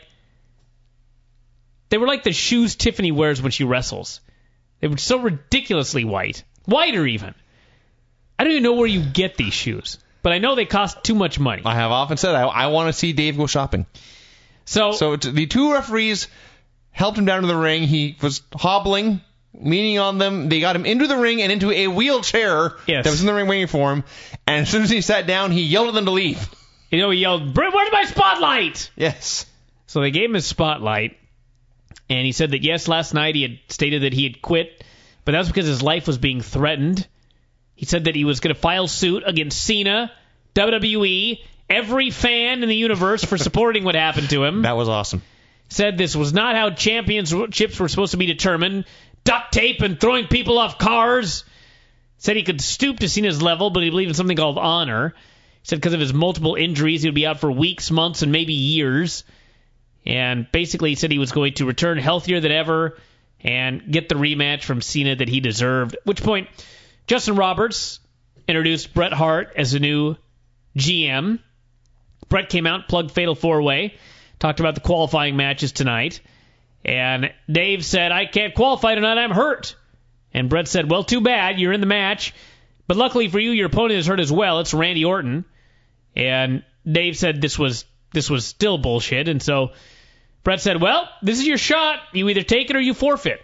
they were like the shoes Tiffany wears when she wrestles. They were so ridiculously white. Whiter, even. I don't even know where you get these shoes, but I know they cost too much money. I have often said I, I want to see Dave go shopping. So, So t- the two referees helped him down to the ring. He was hobbling, leaning on them. They got him into the ring and into a wheelchair Yes. that was in the ring waiting for him. And as soon as he sat down, he yelled at them to leave. you know, he yelled, "Where's my spotlight?" Yes. So they gave him his spotlight, and he said that, yes, last night he had stated that he had quit, but that was because his life was being threatened. He said that he was going to file suit against Cena, W W E, every fan in the universe for supporting what happened to him. That was awesome. Said this was not how championships were supposed to be determined. Duct tape and throwing people off cars. Said he could stoop to Cena's level, but he believed in something called honor. He said because of his multiple injuries, he would be out for weeks, months, and maybe years. And basically he said he was going to return healthier than ever and get the rematch from Cena that he deserved. At which point, Justin Roberts introduced Bret Hart as a new G M. Bret came out, plugged Fatal four-Way, talked about the qualifying matches tonight. And Dave said, I can't qualify tonight, I'm hurt. And Bret said, well, too bad, you're in the match. But luckily for you, your opponent is hurt as well. It's Randy Orton. And Dave said this was this was still bullshit. And so Bret said, well, this is your shot. You either take it or you forfeit.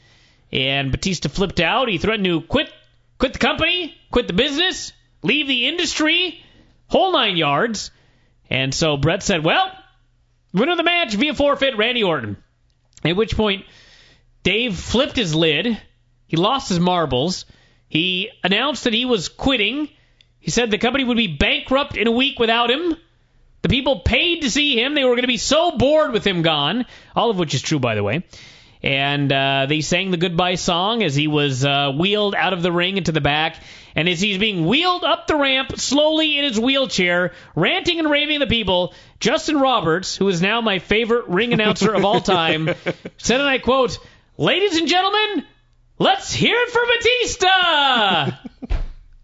And Batista flipped out. He threatened to quit, quit the company, quit the business, leave the industry, whole nine yards. And so Bret said, well, winner of the match via forfeit, Randy Orton. At which point, Dave flipped his lid. He lost his marbles. He announced that he was quitting. He said the company would be bankrupt in a week without him. The people paid to see him. They were going to be so bored with him gone. All of which is true, by the way. And uh, they sang the goodbye song as he was uh, wheeled out of the ring into the back. And as he's being wheeled up the ramp slowly in his wheelchair, ranting and raving at the people, Justin Roberts, who is now my favorite ring announcer of all time, said, and I quote, ladies and gentlemen, let's hear it for Batista!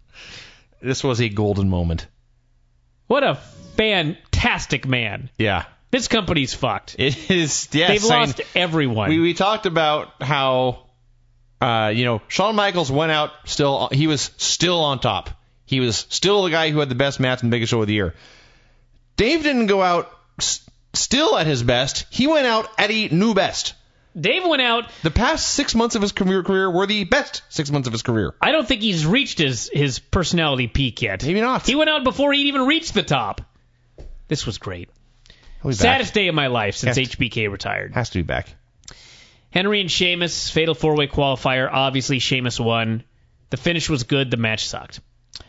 This was a golden moment. What a fantastic man. Yeah. This company's fucked. It is, yes. They've I lost mean, everyone. We, we talked about how, uh, you know, Shawn Michaels went out still, he was still on top. He was still the guy who had the best match and the biggest show of the year. Dave didn't go out s- still at his best. He went out at a new best. Dave went out. The past six months of his career, career were the best six months of his career. I don't think he's reached his, his personality peak yet. Maybe not. He went out before he'd even reached the top. This was great. He'll be Saddest back. day of my life since Has to- H B K retired. Has to be back. Henry and Sheamus, fatal four-way qualifier. Obviously, Sheamus won. The finish was good. The match sucked.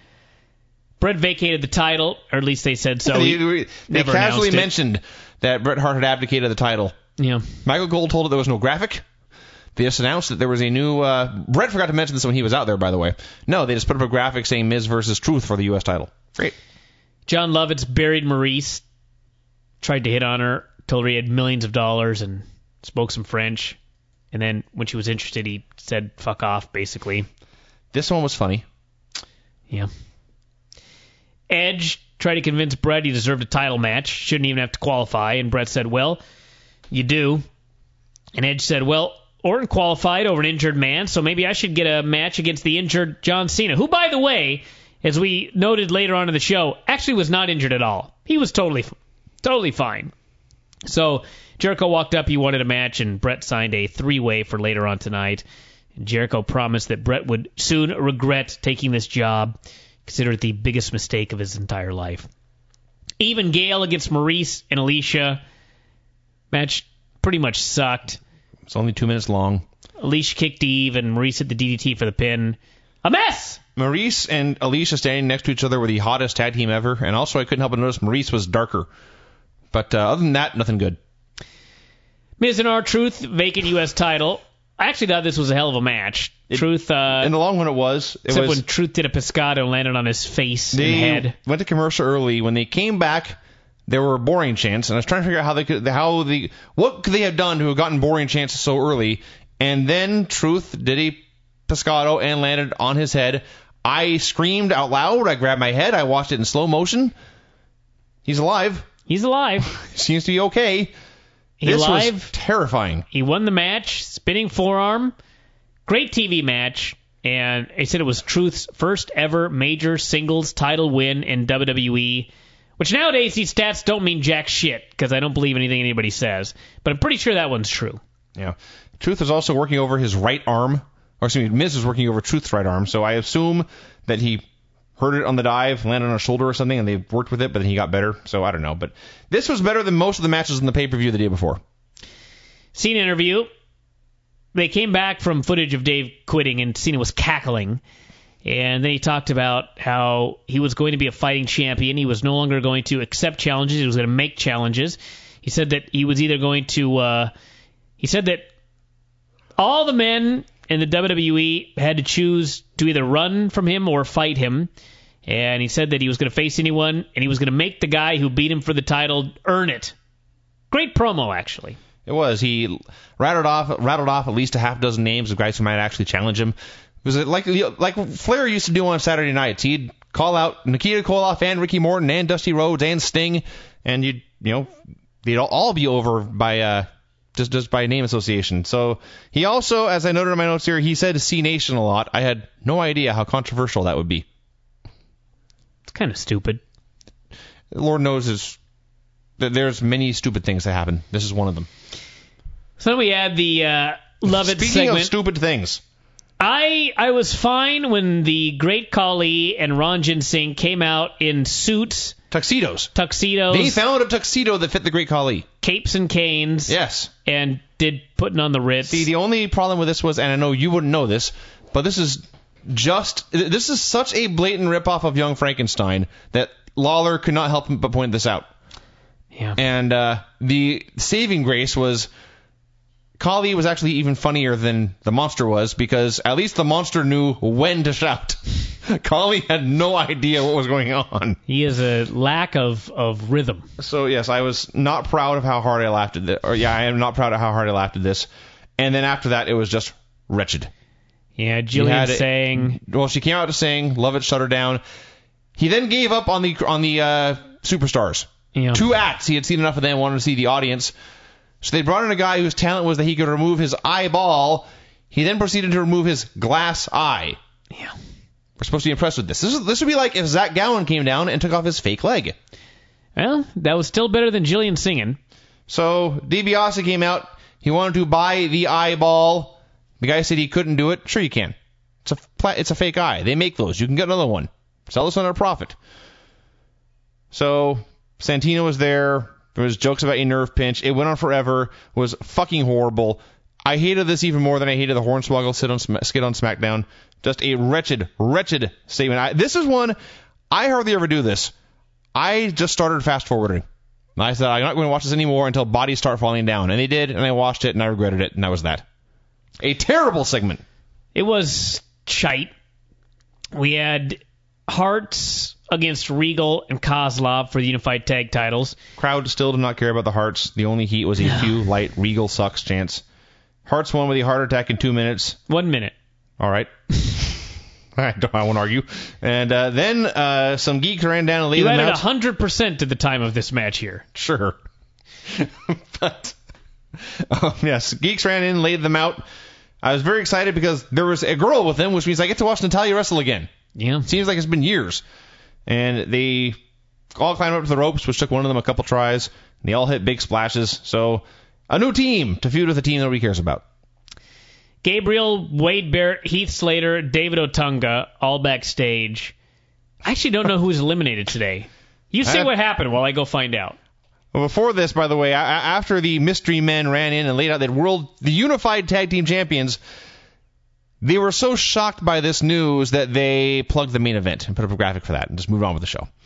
Bret vacated the title, or at least they said so. they He they never casually announced it. mentioned that Bret Hart had abdicated the title. Yeah. Michael Cole told it there was no graphic. They just announced that there was a new... Uh, Bret forgot to mention this when he was out there, by the way. No, they just put up a graphic saying Miz versus Truth for the U S title. Great. John Lovitz buried Maurice, tried to hit on her, told her he had millions of dollars and spoke some French. And then when she was interested, he said, fuck off, basically. This one was funny. Yeah. Edge tried to convince Bret he deserved a title match, shouldn't even have to qualify, and Bret said, well, you do. And Edge said, well, Orton qualified over an injured man, so maybe I should get a match against the injured John Cena, who, by the way, as we noted later on in the show, actually was not injured at all. He was totally, totally fine. So Jericho walked up, he wanted a match, and Bret signed a three-way for later on tonight. And Jericho promised that Bret would soon regret taking this job, consider it the biggest mistake of his entire life. Even Gale against Maurice and Alicia. Match pretty much sucked. It's only two minutes long. Alicia kicked Eve, and Maurice hit the D D T for the pin. A mess! Maurice and Alicia standing next to each other were the hottest tag team ever, and also I couldn't help but notice Maurice was darker. But uh, other than that, nothing good. Miz and R-Truth, vacant U S title. I actually thought this was a hell of a match. It, Truth, uh... in the long run it was. It except was, when Truth did a Pescado and landed on his face they and head. went to commercial early. When they came back, there were boring chants, and I was trying to figure out how they could, how the, what could they have done to have gotten boring chants so early. And then Truth did a Pescado and landed on his head. I screamed out loud. I grabbed my head. I watched it in slow motion. He's alive. He's alive. Seems to be okay. He's this alive. was terrifying. He won the match. Spinning forearm. Great T V match. And they said it was Truth's first ever major singles title win in W W E. Which nowadays these stats don't mean jack shit, because I don't believe anything anybody says. But I'm pretty sure that one's true. Yeah. Truth was also working over his right arm. Or excuse me, Miz was working over Truth's right arm, so I assume that he heard it on the dive, landed on a shoulder or something, and they worked with it, but then he got better, so I don't know. But this was better than most of the matches in the pay-per-view the day before. Cena interview. They came back from footage of Dave quitting, and Cena was cackling. And then he talked about how he was going to be a fighting champion. He was no longer going to accept challenges. He was going to make challenges. He said that he was either going to... Uh, he said that all the men in the W W E had to choose to either run from him or fight him. And he said that he was going to face anyone, and he was going to make the guy who beat him for the title earn it. Great promo, actually. It was. He rattled off rattled off at least a half dozen names of guys who might actually challenge him. It was like like Flair used to do on Saturday nights. He'd call out Nikita Koloff and Ricky Morton and Dusty Rhodes and Sting, and you'd you know they'd all be over by uh, just just by name association. So he also, as I noted in my notes here, he said C Nation a lot. I had no idea how controversial that would be. It's kind of stupid. Lord knows is that there's many stupid things that happen. This is one of them. So then we had the uh, Love It Speaking segment. of stupid things. I I was fine when the Great Khali and Ranjin Singh came out in suits, Tuxedos. tuxedos, They found a tuxedo that fit the Great Khali. capes and canes, Yes. and did putting on the Ritz. See, the only problem with this was, and I know you wouldn't know this, but this is just, this is such a blatant ripoff of Young Frankenstein that Lawler could not help but point this out. Yeah. And uh, the saving grace was Khali was actually even funnier than the monster was, because at least the monster knew when to shout. Khali had no idea what was going on. He has a lack of, of rhythm. So, yes, I was not proud of how hard I laughed at this. Or, yeah, I am not proud of how hard I laughed at this. And then after that, it was just wretched. Yeah, He had Jillian it- saying, Well, she came out to saying, Love It, shut her down. He then gave up on the on the uh, superstars. you know, Two acts. He had seen enough of them, wanted to see the audience. So they brought in a guy whose talent was that he could remove his eyeball. He then proceeded to remove his glass eye. yeah. We're supposed to be impressed with this. This, is, this would be like if Zach Gowen came down and took off his fake leg. Well, that was still better than Jillian singing. So DiBiase came out. He wanted to buy the eyeball. The guy said he couldn't do it. Sure you can. It's a pla- it's a fake eye. They make those. You can get another one. Sell this under a profit. So Santino was there. There was jokes about a nerve pinch. It went on forever. It was fucking horrible. I hated this even more than I hated the Hornswoggle sit on Sm- skit on SmackDown. Just a wretched, wretched statement. I, this is one, I hardly ever do this. I just started fast forwarding. I said, I'm not going to watch this anymore until bodies start falling down. And they did, and I watched it, and I regretted it, and that was that. A terrible segment. It was shite. We had Hearts against Regal and Kozlov for the Unified Tag titles. Crowd still did not care about the Hearts. The only heat was a few light Regal sucks chants. Hearts won with a heart attack in two minutes. One minute. All right. I don't I won't argue. And uh, then uh, some geeks ran down and laid You them added out. one hundred percent to the time of this match here. Sure. But, um, yes, geeks ran in and laid them out. I was very excited because there was a girl with them, which means I get to watch Natalya wrestle again. Yeah. Seems like it's been years. And they all climbed up to the ropes, which took one of them a couple tries. And they all hit big splashes. So, a new team to feud with a team nobody cares about. Gabriel, Wade Barrett, Heath Slater, David Otunga, all backstage. I actually don't know who was eliminated today. You say I- what happened while I go find out. Well, before this, by the way, a- a- after the Mystery Men ran in and laid out that world, the unified tag team champions, they were so shocked by this news that they plugged the main event and put up a graphic for that and just moved on with the show.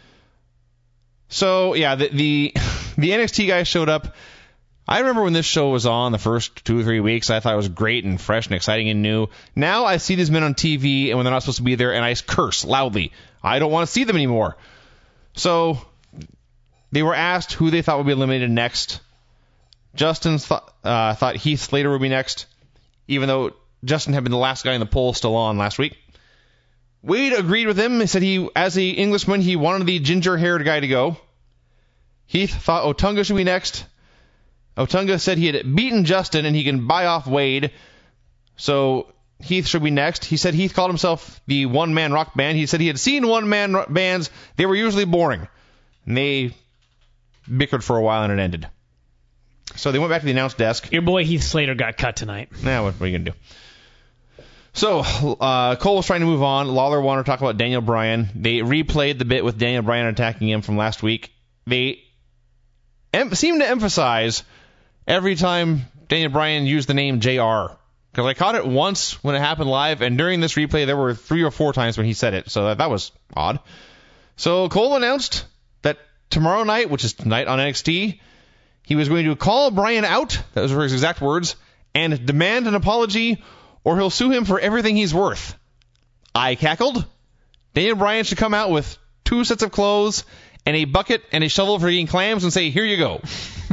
So, yeah, the the, the N X T guys showed up. I remember when this show was on the first two or three weeks, I thought it was great and fresh and exciting and new. Now I see these men on T V and when they're not supposed to be there, and I curse loudly. I don't want to see them anymore. So they were asked who they thought would be eliminated next. Justin th- uh, thought Heath Slater would be next, even though Justin had been the last guy in the poll still on last week. Wade agreed with him. He said he, as the Englishman, he wanted the ginger-haired guy to go. Heath thought Otunga should be next. Otunga said he had beaten Justin and he can buy off Wade, so Heath should be next. He said Heath called himself the one-man rock band. He said he had seen one-man ro- bands. They were usually boring. And they bickered for a while and it ended. So they went back to the announce desk. Your boy Heath Slater got cut tonight. Now, what are you going to do? So, uh, Cole was trying to move on. Lawler wanted to talk about Daniel Bryan. They replayed the bit with Daniel Bryan attacking him from last week. They em- seem to emphasize every time Daniel Bryan used the name J R. Because I caught it once when it happened live, and during this replay there were three or four times when he said it. So that, that was odd. So Cole announced that tomorrow night, which is tonight on N X T, he was going to call Bryan out, that was his exact words, and demand an apology, or he'll sue him for everything he's worth. I cackled. Daniel Bryan should come out with two sets of clothes and a bucket and a shovel for eating clams and say, here you go.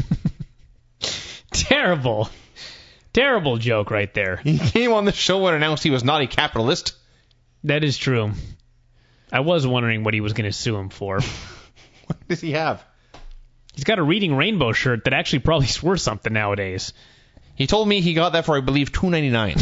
Terrible. Terrible joke right there. He came on the show and announced he was not a capitalist. That is true. I was wondering what he was going to sue him for. What does he have? He's got a Reading Rainbow shirt that actually probably is worth something nowadays. He told me he got that for, I believe, two ninety-nine.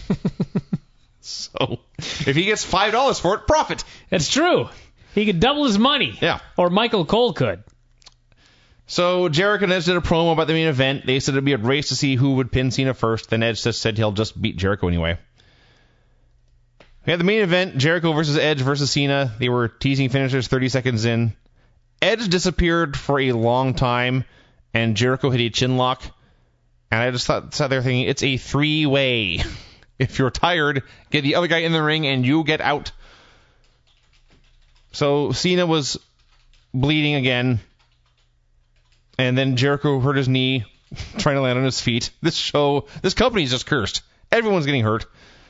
So, if he gets five dollars for it, profit. That's true. He could double his money. Yeah. Or Michael Cole could. So, Jericho and Edge did a promo about the main event. They said it'd be a race to see who would pin Cena first. Then Edge just said he'll just beat Jericho anyway. We had the main event, Jericho versus Edge versus Cena. They were teasing finishers thirty seconds in. Edge disappeared for a long time, and Jericho hit a chin lock. And I just thought, sat there thinking, it's a three-way. If you're tired, get the other guy in the ring and you get out. So Cena was bleeding again. And then Jericho hurt his knee trying to land on his feet. This show, this company's just cursed. Everyone's getting hurt.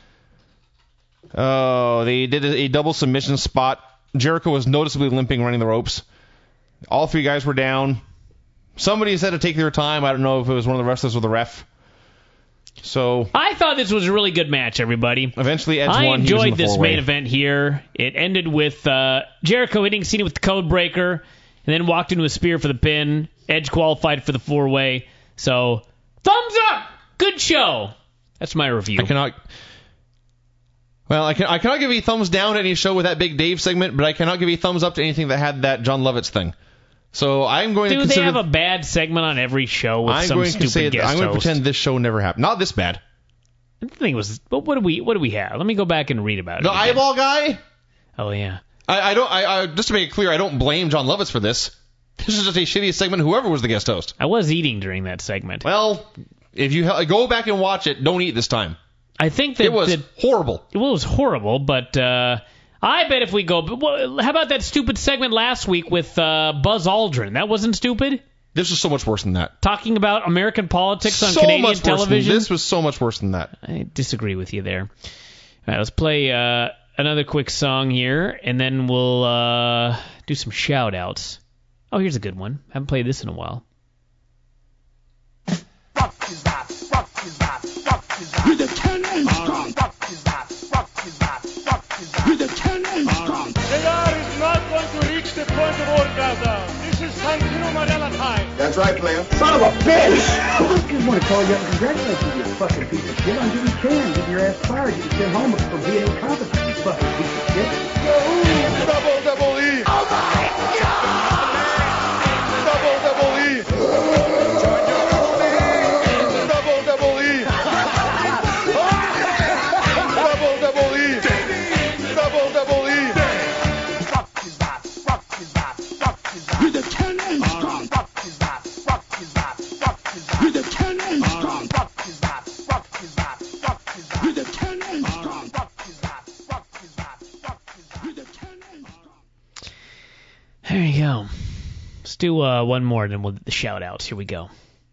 Oh, they did a, a double submission spot. Jericho was noticeably limping running the ropes. All three guys were down. Somebody said to take their time. I don't know if it was one of the wrestlers or the ref. So I thought this was a really good match, everybody. Eventually, Edge I won. He was in enjoyed the this four-way. main event here. It ended with uh, Jericho hitting Cena with the code breaker, and then walked into a spear for the pin. Edge qualified for the four-way. So, thumbs up! Good show! That's my review. I cannot... Well, I, can, I cannot give a thumbs down to any show with that Big Dave segment, but I cannot give a thumbs up to anything that had that John Lovitz thing. So I'm going Do to they consider... have a bad segment on every show with I'm some going stupid to say guest I'm going to host? pretend this show never happened. Not this bad. I think it was. But what do we? What do we have? Let me go back and read about it. The again. eyeball guy? Oh yeah. I, I don't. I, I just to make it clear, I don't blame John Lovitz for this. This is just a shitty segment. Whoever was the guest host. I was eating during that segment. Well, if you ha- go back and watch it, don't eat this time. I think that It was that, horrible. well, it was horrible, but uh, I bet if we go, well, how about that stupid segment last week with uh, Buzz Aldrin? That wasn't stupid. This was so much worse than that. Talking about American politics on so Canadian much worse television. Than, this was so much worse than that. I disagree with you there. All right, let's play uh, another quick song here, and then we'll uh, do some shout-outs. Oh, here's a good one. Haven't played this in a while. With a ten inch gun. With a ten inch gun. J R is not going to reach the point of orgasm. This is Santino Marella time. That's right, player. Son of a bitch! I just want to call you up and congratulate you, you fucking piece of shit. I'm getting canned, getting your ass fired, getting sent home for being incompetent, you fucking piece of shit. Double, double E. Oh my God! Double, double E. Double, double E. Double, double E. Double, double E. There you go. Let's do uh, one more, and then we'll do the shout-outs. Here we go.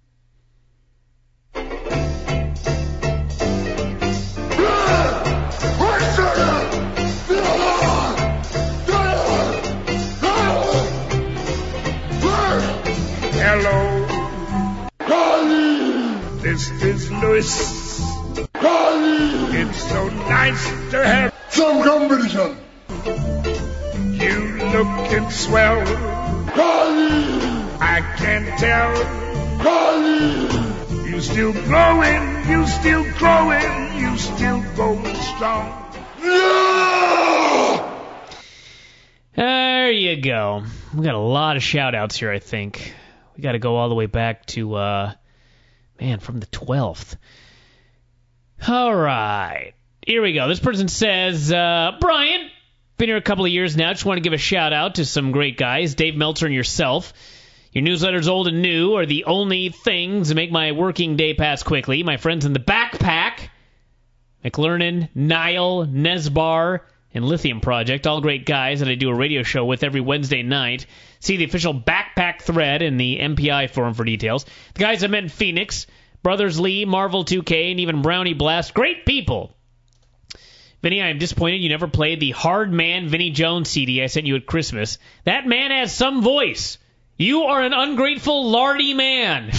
Hello. Carly. This is Louis. Carly. It's so nice to have some competition. You looking swell. Carly. I can tell. Carly. You still glowing. You still growing. You still going strong. Yeah! There you go. We got a lot of shout-outs here, I think. We got to go all the way back to, uh, man, from the twelfth. All right. Here we go. This person says, uh, Brian, been here a couple of years now. Just want to give a shout-out to some great guys, Dave Meltzer and yourself. Your newsletters, old and new, are the only things that make my working day pass quickly. My friends in the Backpack, McLernan, Niall, Nesbar, and Lithium Project, all great guys that I do a radio show with every Wednesday night. See the official Backpack thread in the M P I forum for details. The guys I met in Phoenix, Brothers Lee, Marvel two K, and even Brownie Blast, great people. Vinny, I am disappointed you never played the Hard Man Vinny Jones C D I sent you at Christmas. That man has some voice. You are an ungrateful, lardy man.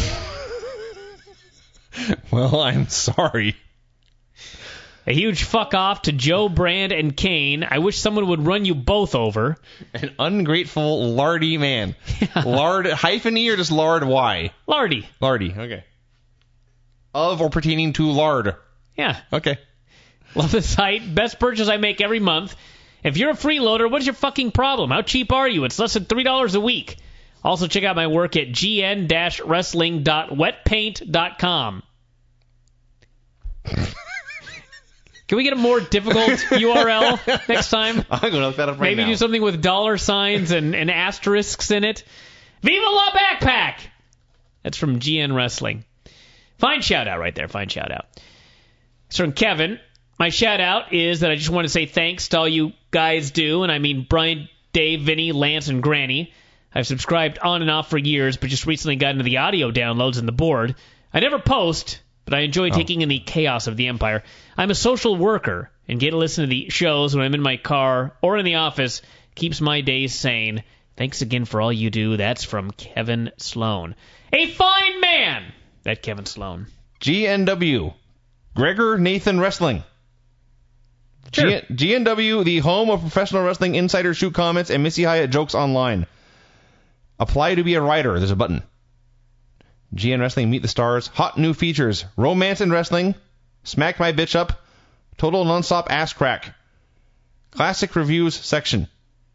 Well, I'm sorry. A huge fuck off to Joe, Brand, and Kane. I wish someone would run you both over. An ungrateful, lardy man. Lard, hyphen E or just lard Y? Lardy. Lardy, okay. Of or pertaining to lard. Yeah. Okay. Love the site. Best purchase I make every month. If you're a freeloader, what is your fucking problem? How cheap are you? It's less than three dollars a week. Also, check out my work at g n dash wrestling dot wet paint dot com. Can we get a more difficult U R L next time? I'm going to look that up right Maybe now. do something with dollar signs and, and asterisks in it. Viva La Backpack! That's from G N Wrestling. Fine shout-out right there. Fine shout-out. It's from Kevin. My shout-out is that I just want to say thanks to all you guys do, and I mean Brian, Dave, Vinny, Lance, and Granny. I've subscribed on and off for years, but just recently got into the audio downloads and the board. I never post, but I enjoy Oh. taking in the chaos of the empire. I'm a social worker and get to listen to the shows when I'm in my car or in the office. Keeps my days sane. Thanks again for all you do. That's from Kevin Sloan. A fine man, that Kevin Sloan. G N W. Gregor Nathan Wrestling. Sure. G- G N W, the home of professional wrestling insider shoot comments and Missy Hyatt jokes online. Apply to be a writer. There's a button. G N Wrestling, Meet the Stars, hot new features, romance and wrestling, smack my bitch up, total nonstop ass crack, classic reviews section.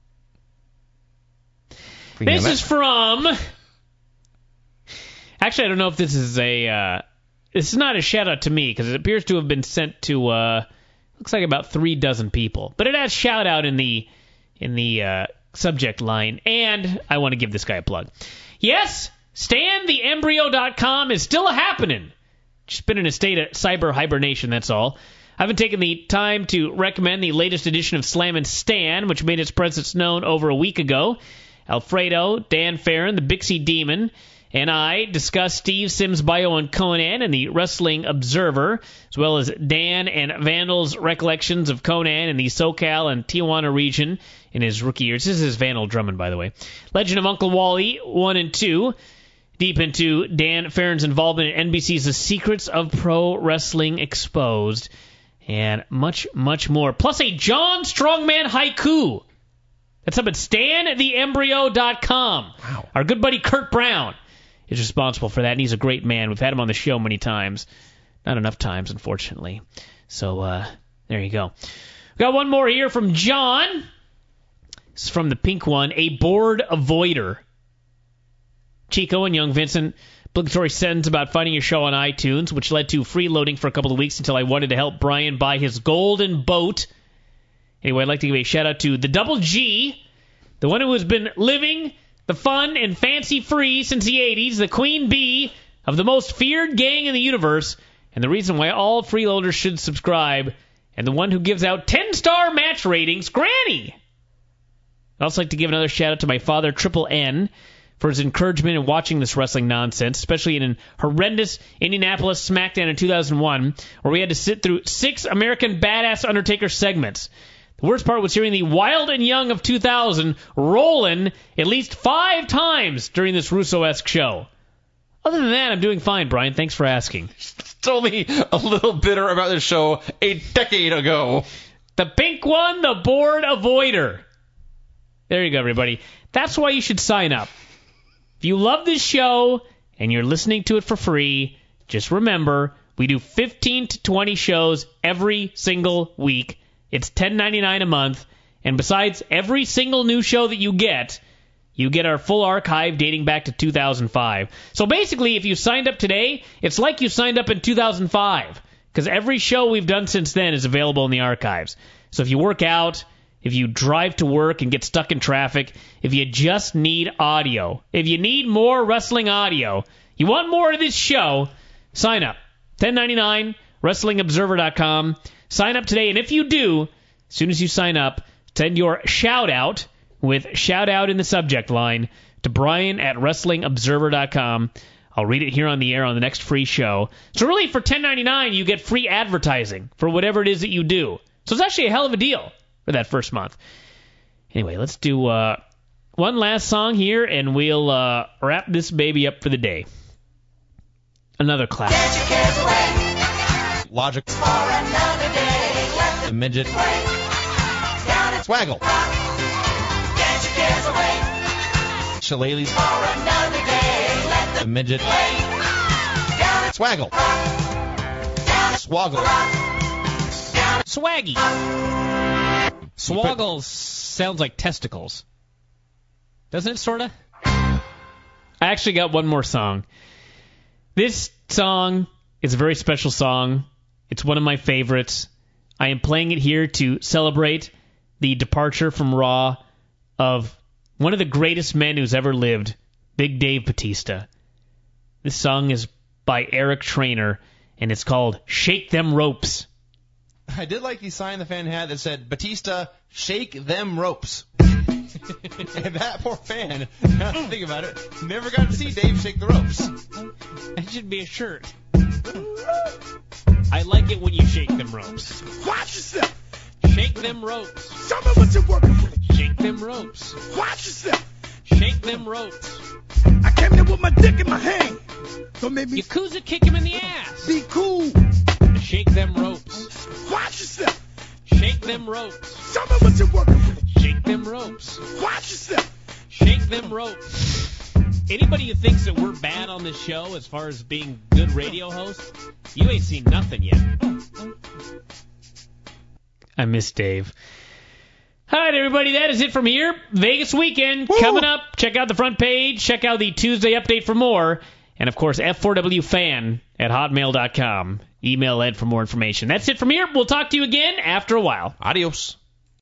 This is from... Actually, I don't know if this is a... Uh, this is not a shout-out to me, because it appears to have been sent to, uh, looks like about three dozen people. But it has shout-out in the, in the uh, subject line, and I want to give this guy a plug. Yes, Stan the Embryo dot com is still happening. Just been in a state of cyber hibernation, that's all. I haven't taken the time to recommend the latest edition of Slammin' Stan, which made its presence known over a week ago. Alfredo, Dan Farron, the Bixie Demon, and I discussed Steve Sims' bio on Conan and the Wrestling Observer, as well as Dan and Vandal's recollections of Conan in the SoCal and Tijuana region in his rookie years. This is Vandal Drummond, by the way. Legend of Uncle Wally, one and two. Deep into Dan Farron's involvement in N B C's The Secrets of Pro Wrestling Exposed, and much, much more. Plus a John Strongman haiku. That's up at Stan the Embryo dot com. Wow. Our good buddy Kurt Brown is responsible for that, and he's a great man. We've had him on the show many times. Not enough times, unfortunately. So, uh, there you go. We got one more here from John. This is from the pink one, a bored avoider. Chico and young Vincent, obligatory sentence about finding your show on iTunes, which led to freeloading for a couple of weeks until I wanted to help Brian buy his golden boat. Anyway, I'd like to give a shout-out to the Double G, the one who has been living the fun and fancy-free since the eighties, the queen bee of the most feared gang in the universe, and the reason why all freeloaders should subscribe, and the one who gives out ten-star match ratings, Granny. I'd also like to give another shout out to my father, Triple N, for his encouragement in watching this wrestling nonsense, especially in a horrendous Indianapolis SmackDown in two thousand one, where we had to sit through six American Badass Undertaker segments. The worst part was hearing the Wild and Young of two thousand rolling at least five times during this Russo-esque show. Other than that, I'm doing fine, Brian. Thanks for asking. Told me a little bitter about this show a decade ago. The pink one, the board avoider. There you go, everybody. That's why you should sign up. If you love this show and you're listening to it for free, just remember, we do fifteen to twenty shows every single week. It's ten ninety-nine a month. And besides every single new show that you get, you get our full archive dating back to two thousand five. So basically, if you signed up today, it's like you signed up in two thousand five, because every show we've done since then is available in the archives. So if you work out, if you drive to work and get stuck in traffic, if you just need audio, if you need more wrestling audio, you want more of this show, sign up. ten ninety-nine, wrestling observer dot com. Sign up today, and if you do, as soon as you sign up, send your shout-out with shout-out in the subject line to Brian at wrestling observer dot com. I'll read it here on the air on the next free show. So really, for ten ninety-nine, you get free advertising for whatever it is that you do. So it's actually a hell of a deal for that first month. Anyway, let's do uh, one last song here, and we'll uh, wrap this baby up for the day. Another classic. Logic. The midget. Swaggle. Shillelaghs. The midget. Swaggle. Swoggle. Swaggy. Swoggles sounds like testicles. Doesn't it, sorta? I actually got one more song. This song is a very special song. It's one of my favorites. I am playing it here to celebrate the departure from Raw of one of the greatest men who's ever lived, Big Dave Batista. This song is by Eric Trainer, and it's called Shake Them Ropes. I did like the sign the fan had that said, Batista, shake them ropes. And that poor fan, now to think about it, never got to see Dave shake the ropes. That should be a shirt. I like it when you shake them ropes. Watch yourself. Shake them ropes. Show me what you're working with. Shake them ropes. Watch yourself. Shake them ropes. I came here with my dick in my hand. Don't make me Yakuza kick him in the ass. be cool. Shake them ropes. Watch yourself. Shake them ropes. Show me what you're working with. Shake them ropes. Watch yourself. Shake them ropes. Anybody who thinks that we're bad on this show as far as being good radio hosts, you ain't seen nothing yet. I miss Dave. All right, everybody, that is it from here. Vegas weekend Woo! coming up. Check out the front page. Check out the Tuesday update for more. And, of course, F four W fan at hotmail dot com. Email Ed for more information. That's it from here. We'll talk to you again after a while. Adios.